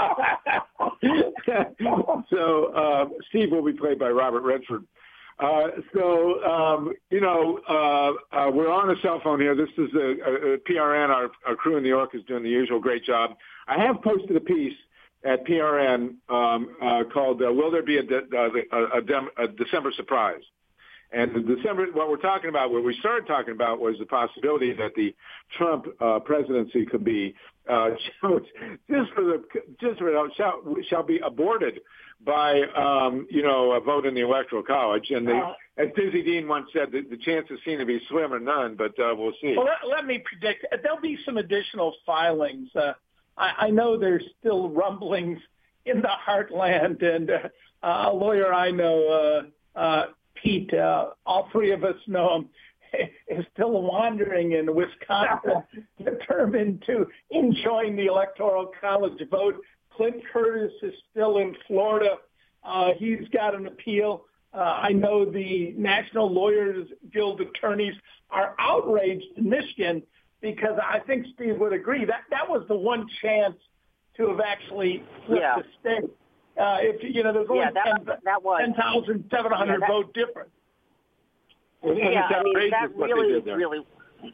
S4: So uh, Steve will be played by Robert Redford. Uh, so, um, you know, uh, uh, we're on a cell phone here. This is a, a, a P R N. Our, our crew in New York is doing the usual great job. I have posted a piece at P R N um, uh, called uh, Will There Be a, De- a, a, Dem- a December Surprise? And the December, what we're talking about, what we started talking about was the possibility that the Trump uh, presidency could be uh, just for the just for the, shall, shall be aborted by um, you know a vote in the Electoral College. And they,
S5: Uh,
S4: as Dizzy Dean once said, the, the chances seem to be slim or none, but uh, we'll see.
S5: Well, let, let me predict. There'll be some additional filings. Uh, I, I know there's still rumblings in the heartland, and uh, a lawyer I know, uh, uh, Pete, uh, all three of us know him, is still wandering in Wisconsin, determined to enjoin the Electoral College vote. Clint Curtis is still in Florida. Uh, he's got an appeal. Uh, I know the National Lawyers Guild attorneys are outraged in Michigan because I think Steve would agree that that was the one chance to have actually flipped
S6: Yeah.
S5: the state. Uh, if you know, there's only
S6: Yeah, that, that was
S5: ten thousand seven hundred
S6: yeah, that-
S5: vote difference.
S4: And
S6: Yeah,
S4: it's
S6: I mean,
S4: outrageous
S6: that
S4: what they
S6: really,
S4: did there.
S6: really,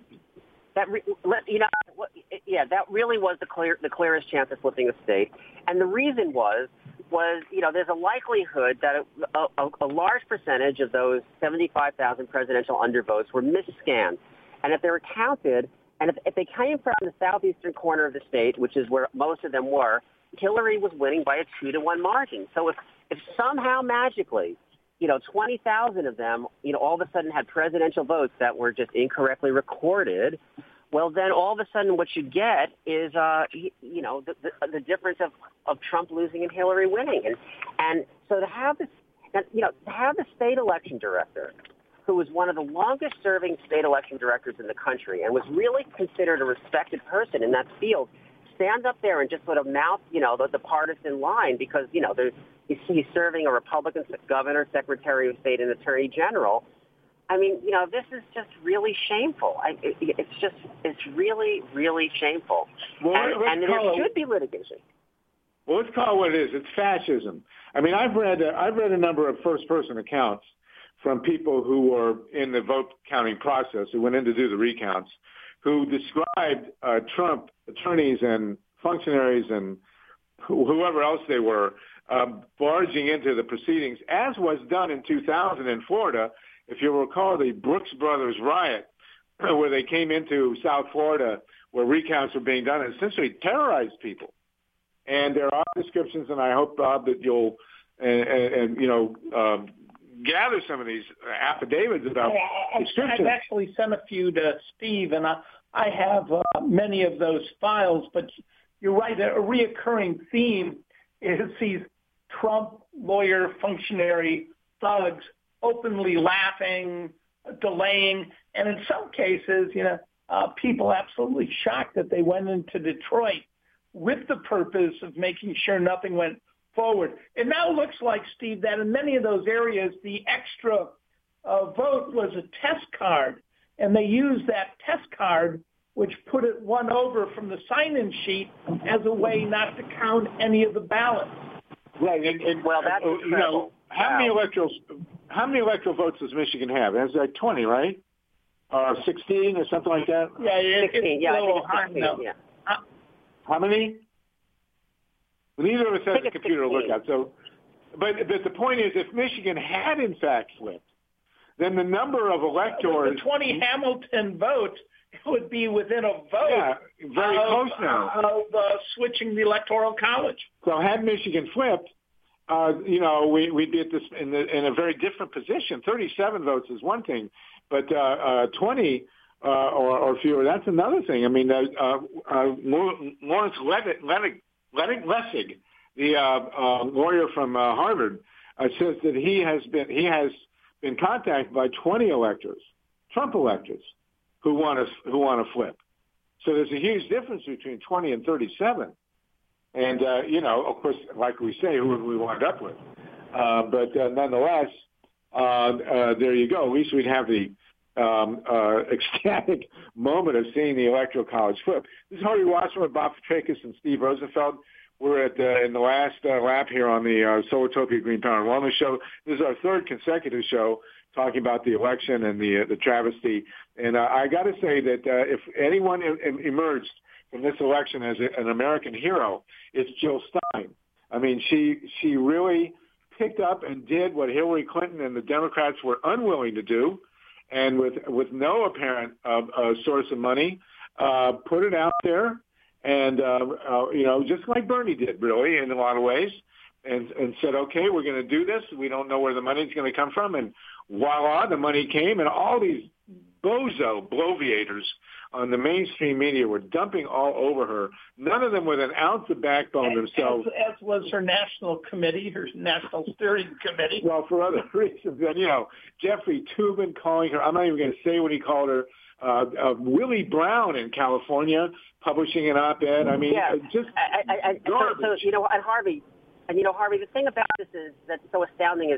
S6: that re, let- you know, what, yeah, that really was the clear, the clearest chance of flipping a state, and the reason was, was you know, there's a likelihood that a, a, a large percentage of those seventy-five thousand presidential undervotes were misscanned, and if they were counted, and if, if they came from the southeastern corner of the state, which is where most of them were, Hillary was winning by a two to one margin. So if, if somehow magically, you know, twenty thousand of them, you know, all of a sudden had presidential votes that were just incorrectly recorded, well, then all of a sudden what you get is, uh, you, you know, the, the, the difference of, of Trump losing and Hillary winning. And, and so to have this, you know, to have the state election director, who was one of the longest-serving state election directors in the country and was really considered a respected person in that field, stand up there and just sort of mouth, you know, the, the partisan line because, you know, there's, he's, he's serving a Republican governor, secretary of state, and attorney general. I mean, you know, this is just really shameful. I, it, it's just, it's really, really shameful.
S4: Well,
S6: and
S4: let's
S6: and there
S4: call it-
S6: should be litigation.
S4: Well, let's call it what it is. It's fascism. I mean, I've read uh, I've read a number of first-person accounts from people who were in the vote counting process, who went in to do the recounts, who described uh, Trump attorneys and functionaries and wh- whoever else they were um, barging into the proceedings, as was done in two thousand in Florida. If you recall the Brooks Brothers riot, where they came into South Florida, where recounts were being done, and essentially terrorized people. And there are descriptions, and I hope, Bob, that you'll, and, and, and you know, um, gather some of these affidavits about
S5: I,
S4: descriptions.
S5: I've actually sent a few to Steve, and I, I have uh, many of those files. But you're right, a, a reoccurring theme is these Trump lawyer functionary thugs openly laughing, delaying, and in some cases, you know, uh, people absolutely shocked that they went into Detroit with the purpose of making sure nothing went forward. It now looks like, Steve, that in many of those areas, the extra uh, vote was a test card, and they used that test card, which put it one over from the sign-in sheet, as a way not to count any of the ballots.
S4: Right, and, and
S6: Well, that's
S4: uh, you know, how
S6: wow.
S4: many electoral how many electoral votes does Michigan have? It has like twenty, right? Or sixteen, or something like that.
S5: Yeah, it,
S6: sixteen,
S5: it's
S6: yeah,
S5: a
S6: I
S5: little
S6: think it's
S5: high
S6: sixteen,
S5: now.
S6: yeah.
S4: How many? Neither of us
S6: I
S4: has
S6: think
S4: a
S6: it's
S4: computer to look
S6: sixteen.
S4: at. So, but but the point is, if Michigan had in fact flipped, then the number of
S5: With
S4: electors,
S5: the twenty Hamilton votes, it would be within a vote
S4: yeah, very
S5: of,
S4: close now.
S5: of uh, switching the Electoral College.
S4: So had Michigan flipped, uh, you know, we, we'd be at this in, the, in a very different position. thirty-seven votes is one thing, but uh, uh, twenty uh, or, or fewer, that's another thing. I mean, uh, uh, uh, Lawrence Lessig, Lessig, Lessig the uh, uh, lawyer from uh, Harvard, uh, says that he has been he has been contacted by twenty electors, Trump electors, who want to who want to flip. So there's a huge difference between twenty and thirty-seven. And, uh, you know, of course, like we say, who would we wind up with? Uh, but uh, nonetheless, uh, uh, there you go. At least we'd have the um, uh, ecstatic moment of seeing the Electoral College flip. This is Harvey Wasserman with Bob Petrakis and Steve Rosenfeld. We're at uh, in the last uh, lap here on the uh, Solartopia Green Power and Wellness Show. This is our third consecutive show talking about the election and the uh, the travesty. And uh, I got to say that uh, if anyone em- em- emerged from this election as a, an American hero, it's Jill Stein. I mean, she she really picked up and did what Hillary Clinton and the Democrats were unwilling to do, and with with no apparent uh, uh, source of money, uh, put it out there, and uh, uh, you know, just like Bernie did, really, in a lot of ways, and and said, okay, we're going to do this. We don't know where the money's going to come from, and voila, the money came, and all these bozo bloviators on the mainstream media were dumping all over her. None of them with an ounce of backbone themselves.
S5: As, as was her national committee, her national steering committee.
S4: Well, for other reasons. And, you know, Jeffrey Toobin calling her, I'm not even going to say what he called her, uh, uh, Willie Brown in California publishing an op-ed. I mean,
S6: yeah.
S4: uh, just
S6: I, I, I,
S4: garbage.
S6: so, so, you know, and Harvey, and, you know, Harvey, the thing about this is that's so astounding is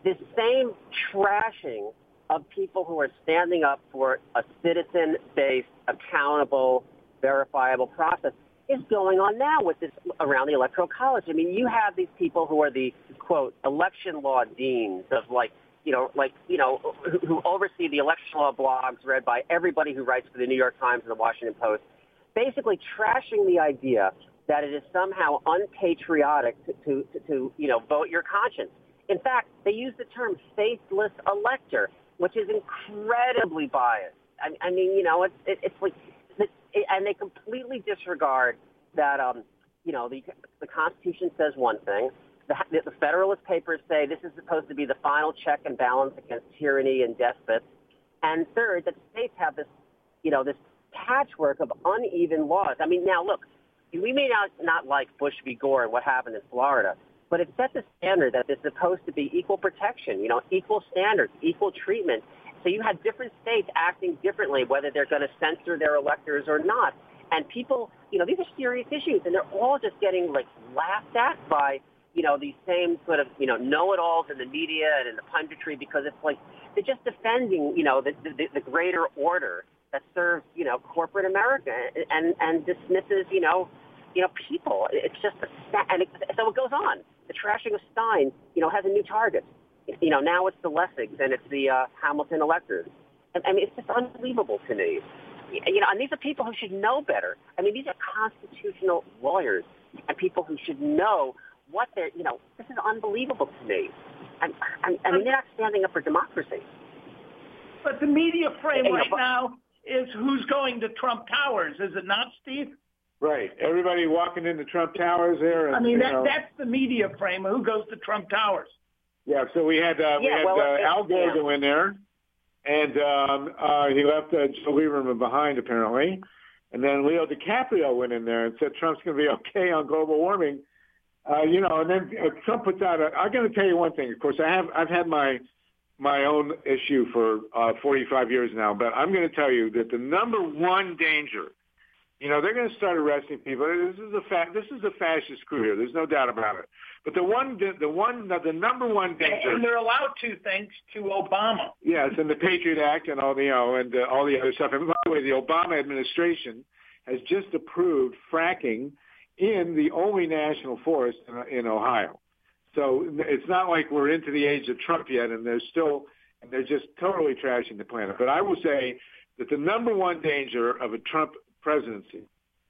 S6: this same trashing of people who are standing up for a citizen-based, accountable, verifiable process is going on now with this around the Electoral College. I mean, you have these people who are the, quote, election law deans of like, you know, like, you know, who, who oversee the election law blogs read by everybody who writes for the New York Times and the Washington Post, basically trashing the idea that it is somehow unpatriotic to, to, to, to you know, vote your conscience. In fact, they use the term faithless elector, which is incredibly biased. I, I mean, you know, it's, it, it's like, it, and they completely disregard that, um, you know, the, the Constitution says one thing. The, the Federalist Papers say this is supposed to be the final check and balance against tyranny and despots. And third, that the states have this, you know, this patchwork of uneven laws. I mean, now, look, we may not, not like Bush v. Gore and what happened in Florida, but it sets a standard that there's supposed to be equal protection, you know, equal standards, equal treatment. So you have different states acting differently, whether they're going to censor their electors or not. And people, you know, these are serious issues, and they're all just getting, like, laughed at by, you know, these same sort of, you know, know-it-alls in the media and in the punditry, because it's like they're just defending, you know, the, the, the greater order that serves, you know, corporate America and, and dismisses, you know, you know, people. It's just, a, and it, so it goes on. The trashing of Stein, you know, has a new target. You know, now it's the Lessigs and it's the uh, Hamilton electors. And, I mean, it's just unbelievable to me. You know, and these are people who should know better. I mean, these are constitutional lawyers and people who should know what they're, you know, this is unbelievable to me. I'm, I'm, I mean, they're not standing up for democracy.
S5: But the media frame
S6: you know,
S5: right
S6: but,
S5: now is who's going to Trump Towers, is it not, Steve?
S4: Right. Everybody walking into Trump Towers there. And,
S5: I mean, that,
S4: know,
S5: that's the media frame. Who goes to Trump Towers?
S4: Yeah, so we had uh, we
S6: yeah,
S4: had
S6: well,
S4: uh,
S6: it,
S4: Al Gore
S6: yeah.
S4: go in there, and um, uh, he left uh, Joe Lieberman behind, apparently. And then Leo DiCaprio went in there and said Trump's going to be okay on global warming. Uh, you know, and then uh, Trump puts out a, I'm going to tell you one thing. Of course, I have, I've had my, my own issue for uh, forty-five years now, but I'm going to tell you that the number one danger, you know, they're going to start arresting people. This is a fa- this is a fascist coup here. There's no doubt about it. But the one, the, the one, the number one danger.
S5: And they're allowed to, thanks to Obama.
S4: Yes, and the Patriot Act and all the, you know, and uh, all the other stuff. And by the way, the Obama administration has just approved fracking in the only national forest in, in Ohio. So it's not like we're into the age of Trump yet, and they're still, and they're just totally trashing the planet. But I will say that the number one danger of a Trump presidency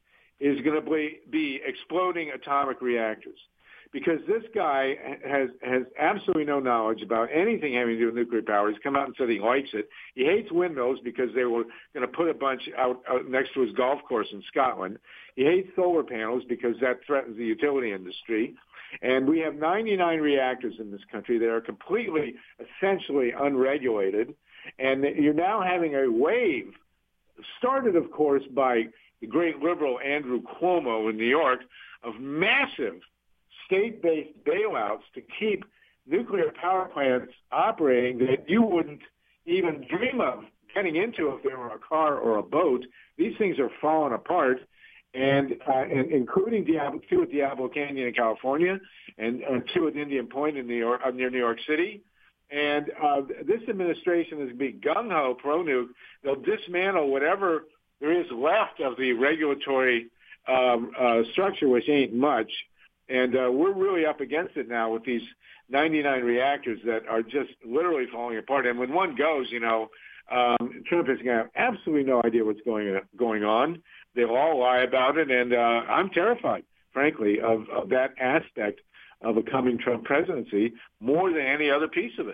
S4: is going to be, be exploding atomic reactors, because this guy has has absolutely no knowledge about anything having to do with nuclear power. He's come out and said he likes it. He hates windmills because they were going to put a bunch out, out next to his golf course in Scotland. He hates solar panels because that threatens the utility industry. And we have ninety-nine reactors in this country that are completely, essentially unregulated. And you're now having a wave, started, of course, by the great liberal Andrew Cuomo in New York, of massive state-based bailouts to keep nuclear power plants operating that you wouldn't even dream of getting into if they were a car or a boat. These things are falling apart, and, uh, and including Diablo, two at Diablo Canyon in California and uh, two at Indian Point in New York, uh, near New York City. And uh, this administration is being gung-ho pro-nuke. They'll dismantle whatever there is left of the regulatory um, uh, structure, which ain't much. And uh, we're really up against it now with these ninety-nine reactors that are just literally falling apart. And when one goes, you know, um, Trump is going to have absolutely no idea what's going going on. They'll all lie about it. And uh, I'm terrified, frankly, of, of that aspect of a coming Trump presidency more than any other piece of it.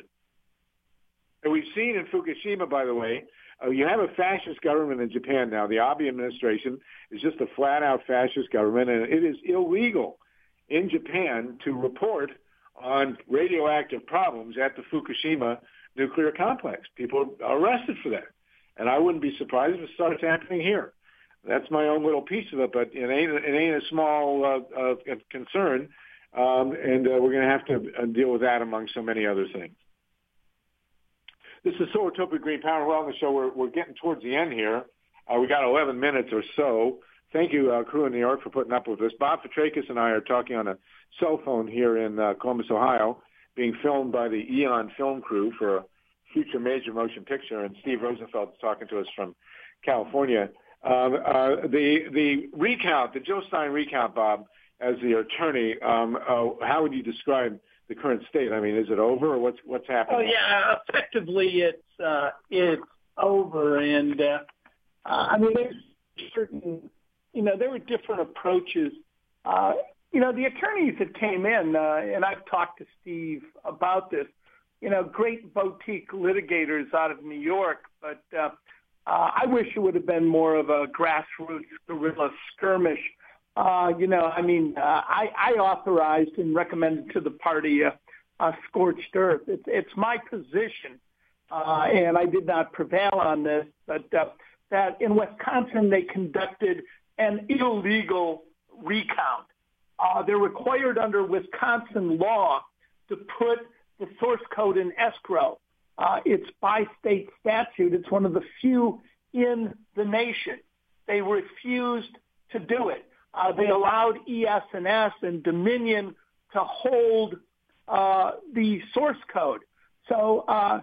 S4: And we've seen in Fukushima, by the way, uh, you have a fascist government in Japan now. The Abe administration is just a flat-out fascist government, and it is illegal in Japan to report on radioactive problems at the Fukushima nuclear complex. People are arrested for that. And I wouldn't be surprised if it starts happening here. That's my own little piece of it, but it ain't, it ain't a small uh, uh, concern, um, and uh, we're going to have to uh, deal with that among so many other things. This is Solartopia Green Power Wellness Show. We're, we're getting towards the end here. Uh, we got eleven minutes or so. Thank you, uh, crew in New York, for putting up with us. Bob Petrakis and I are talking on a cell phone here in uh, Columbus, Ohio. being filmed by the Eon film crew for a future major motion picture, and Steve Rosenfeld is talking to us from California. Um, uh, the the recount, the Joe Stein recount, Bob, as the attorney, um, uh, how would you describe the current state? I mean, is it over, or what's what's happening?
S5: Oh yeah, effectively it's uh, it's over, and uh, uh, I mean, there's certain, you know, there were different approaches. Uh, you know, the attorneys that came in, uh, and I've talked to Steve about this. You know, great boutique litigators out of New York, but uh, uh, I wish it would have been more of a grassroots guerrilla skirmish. Uh, you know, I mean, uh, I, I authorized and recommended to the party a, a scorched earth. It's, it's my position, uh, and I did not prevail on this, but uh, that in Wisconsin they conducted an illegal recount. Uh, they're required under Wisconsin law to put the source code in escrow. Uh, it's by state statute. It's one of the few in the nation. They refused to do it. Uh, they allowed E S and S and Dominion to hold uh, the source code. So uh,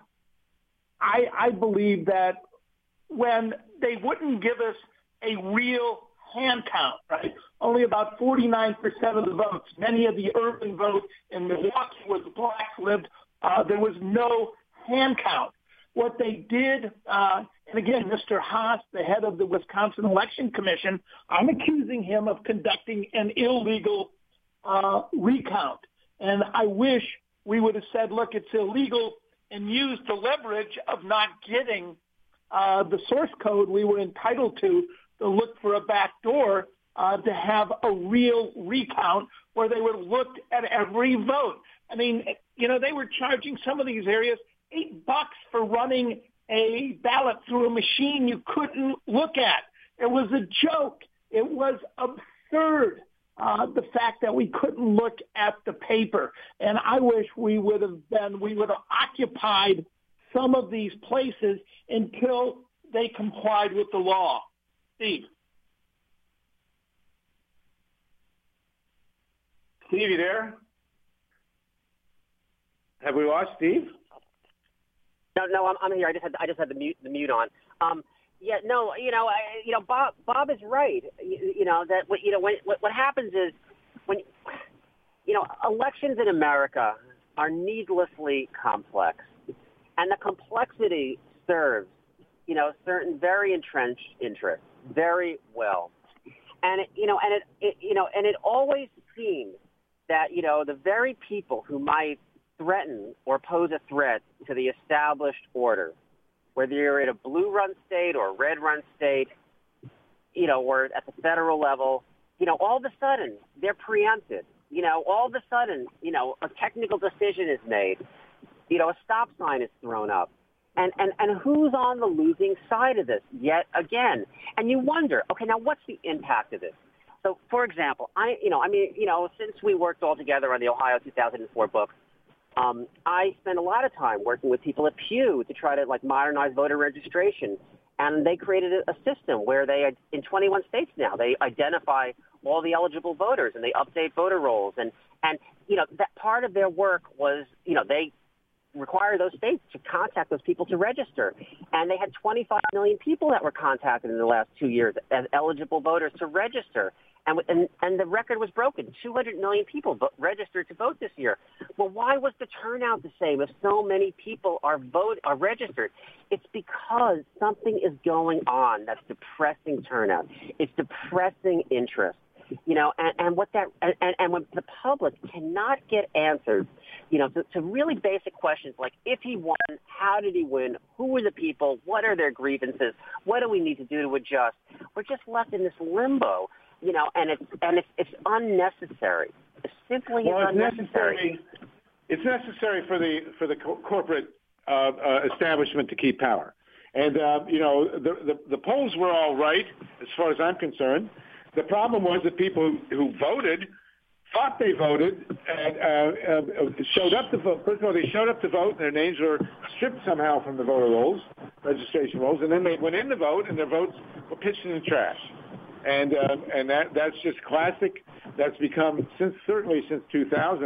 S5: I, I believe that when they wouldn't give us a real hand count, right? Only about forty-nine percent of the votes, many of the urban votes in Milwaukee where the blacks lived, uh, there was no hand count. What they did, uh, and again, Mister Haas, the head of the Wisconsin Election Commission, I'm accusing him of conducting an illegal uh, recount. And I wish we would have said, look, it's illegal, and used the leverage of not getting uh, the source code we were entitled to to look for a back door uh, to have a real recount where they would have looked at every vote. I mean, you know, they were charging some of these areas eight bucks for running a ballot through a machine you couldn't look at. It was a joke. It was absurd, uh, the fact that we couldn't look at the paper. And I wish we would have been, we would have occupied some of these places until they complied with the law. Steve.
S4: Steve, you there? Have we lost Steve?
S6: No, no, I'm, I'm here. I just had I just had the mute the mute on. Um, yeah, no, you know, I, you know, Bob Bob is right. You, you know that what you know when what, what happens is when you know elections in America are needlessly complex, and the complexity serves you know certain very entrenched interests very well, and it, you know, and it, it you know, and it always seems that you know the very people who might threaten or pose a threat to the established order, whether you're in a blue-run state or a red-run state, you know, or at the federal level, you know, all of a sudden they're preempted. You know, all of a sudden, you know, a technical decision is made. You know, a stop sign is thrown up. And, and, and who's on the losing side of this yet again? And you wonder, okay, now what's the impact of this? So, for example, I, you know, I mean, you know, since we worked all together on the Ohio two thousand four book, Um, I spent a lot of time working with people at Pew to try to like modernize voter registration, and they created a, a system where they, in twenty-one states now, they identify all the eligible voters and they update voter rolls, and and you know that part of their work was you know they require those states to contact those people to register, and they had twenty-five million people that were contacted in the last two years as eligible voters to register. And, and, and the record was broken. two hundred million people vote, registered to vote this year. Well, why was the turnout the same if so many people are vote are registered? It's because something is going on that's depressing turnout. It's depressing interest. You know, and, and what that and, and when the public cannot get answers, you know, to, to really basic questions like if he won, how did he win, who were the people, what are their grievances, what do we need to do to adjust? We're just left in this limbo. You know, and it's and it's it's unnecessary. It simply
S4: well,
S6: is
S4: it's
S6: unnecessary.
S4: Necessary, it's necessary for the for the co- corporate uh, uh, establishment to keep power. And uh, you know, the, the the polls were all right as far as I'm concerned. The problem was that people who voted thought they voted and uh, uh, showed up to vote. First of all, they showed up to vote, and their names were stripped somehow from the voter rolls, registration rolls, and then they went in to vote, and their votes were pitched in the trash. And uh, and that that's just classic. That's become since certainly since two thousand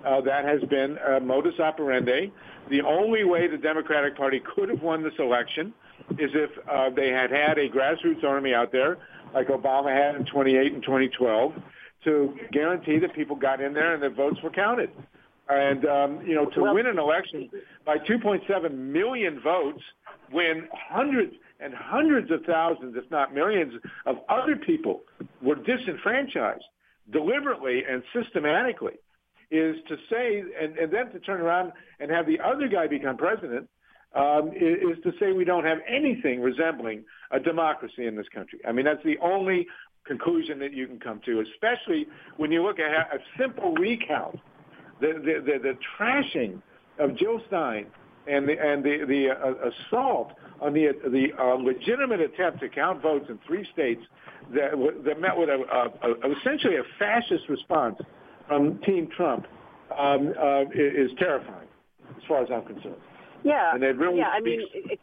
S4: Uh, that has been uh, modus operandi. The only way the Democratic Party could have won this election is if uh, they had had a grassroots army out there, like Obama had in twenty-eight and twenty twelve, to guarantee that people got in there and their votes were counted. And, um, you know, to
S6: well,
S4: win an election by two point seven million votes, when hundreds and hundreds of thousands, if not millions, of other people were disenfranchised deliberately and systematically, is to say, and, and then to turn around and have the other guy become president, um, is, is to say we don't have anything resembling a democracy in this country. I mean, that's the only conclusion that you can come to, especially when you look at a simple recount, the the, the, the trashing of Jill Stein and the and the the uh, assault on the the uh, legitimate attempt to count votes in three states that that met with a, a, a essentially a fascist response from Team Trump um, uh, is terrifying, as far as I'm concerned.
S6: Yeah,
S4: and it really
S6: yeah. I mean, it,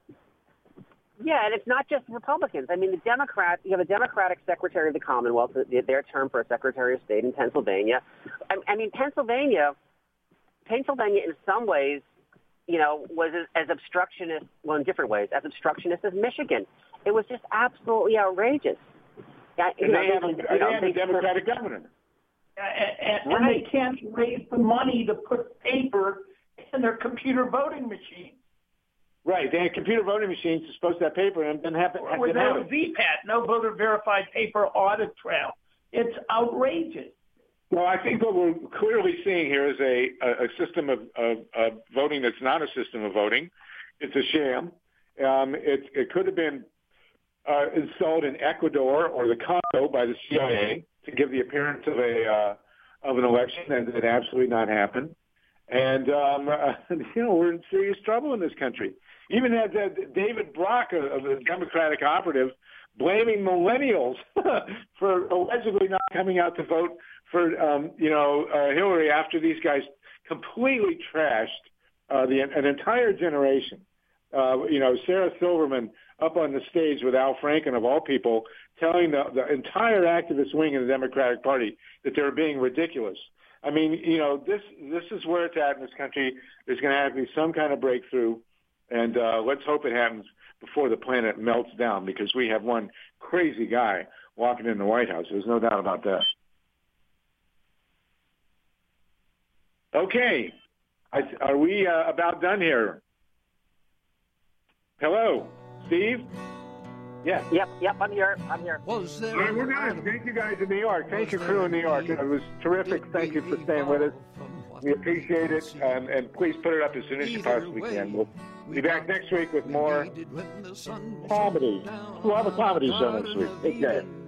S6: yeah, and it's not just Republicans. I mean, the Democrats. You have a Democratic Secretary of the Commonwealth, their term for a Secretary of State in Pennsylvania. I, I mean, Pennsylvania, Pennsylvania, in some ways, you know, was as, as obstructionist, well, in different ways, as obstructionist as Michigan. It was just absolutely outrageous.
S4: And
S6: you
S4: they
S6: know,
S4: have,
S6: they,
S4: a,
S6: you know,
S4: they have
S6: they,
S4: a Democratic governor.
S5: And, and,
S6: right.
S5: and they can't raise the money to put paper in their computer voting machines.
S4: Right, they had computer voting machines to supposed to have paper and didn't happen.
S5: Without a V PAT, no voter verified paper audit trail. It's outrageous.
S4: Well, I think what we're clearly seeing here is a, a, a system of, of, of voting that's not a system of voting. It's a sham. Um, it, it could have been uh, installed in Ecuador or the Congo by the C I A to give the appearance of a uh, of an election, and it absolutely not happened. And um, uh, you know, we're in serious trouble in this country. Even had uh, David Brock, of the Democratic operative, blaming millennials for allegedly not coming out to vote for, um, you know, uh, Hillary after these guys completely trashed uh, the an entire generation. Uh, you know, Sarah Silverman up on the stage with Al Franken, of all people, telling the, the entire activist wing of the Democratic Party that they were being ridiculous. I mean, you know, this this is where it's at in this country. There's going to have to be some kind of breakthrough, and uh, let's hope it happens before the planet melts down, because we have one crazy guy walking in the White House. There's no doubt about that. Okay. I, are we uh, about done here? Hello, Steve? Yeah.
S6: Yep, yep, I'm here. I'm here.
S1: Was there
S4: All right, we're done. Thank you guys in New York. Thank you, crew in New York. It was terrific. Thank you for staying with us. We appreciate it. Um, and please put it up as soon as you possibly can. We'll be back next week with more comedy. We'll have a comedy show next week. Take care.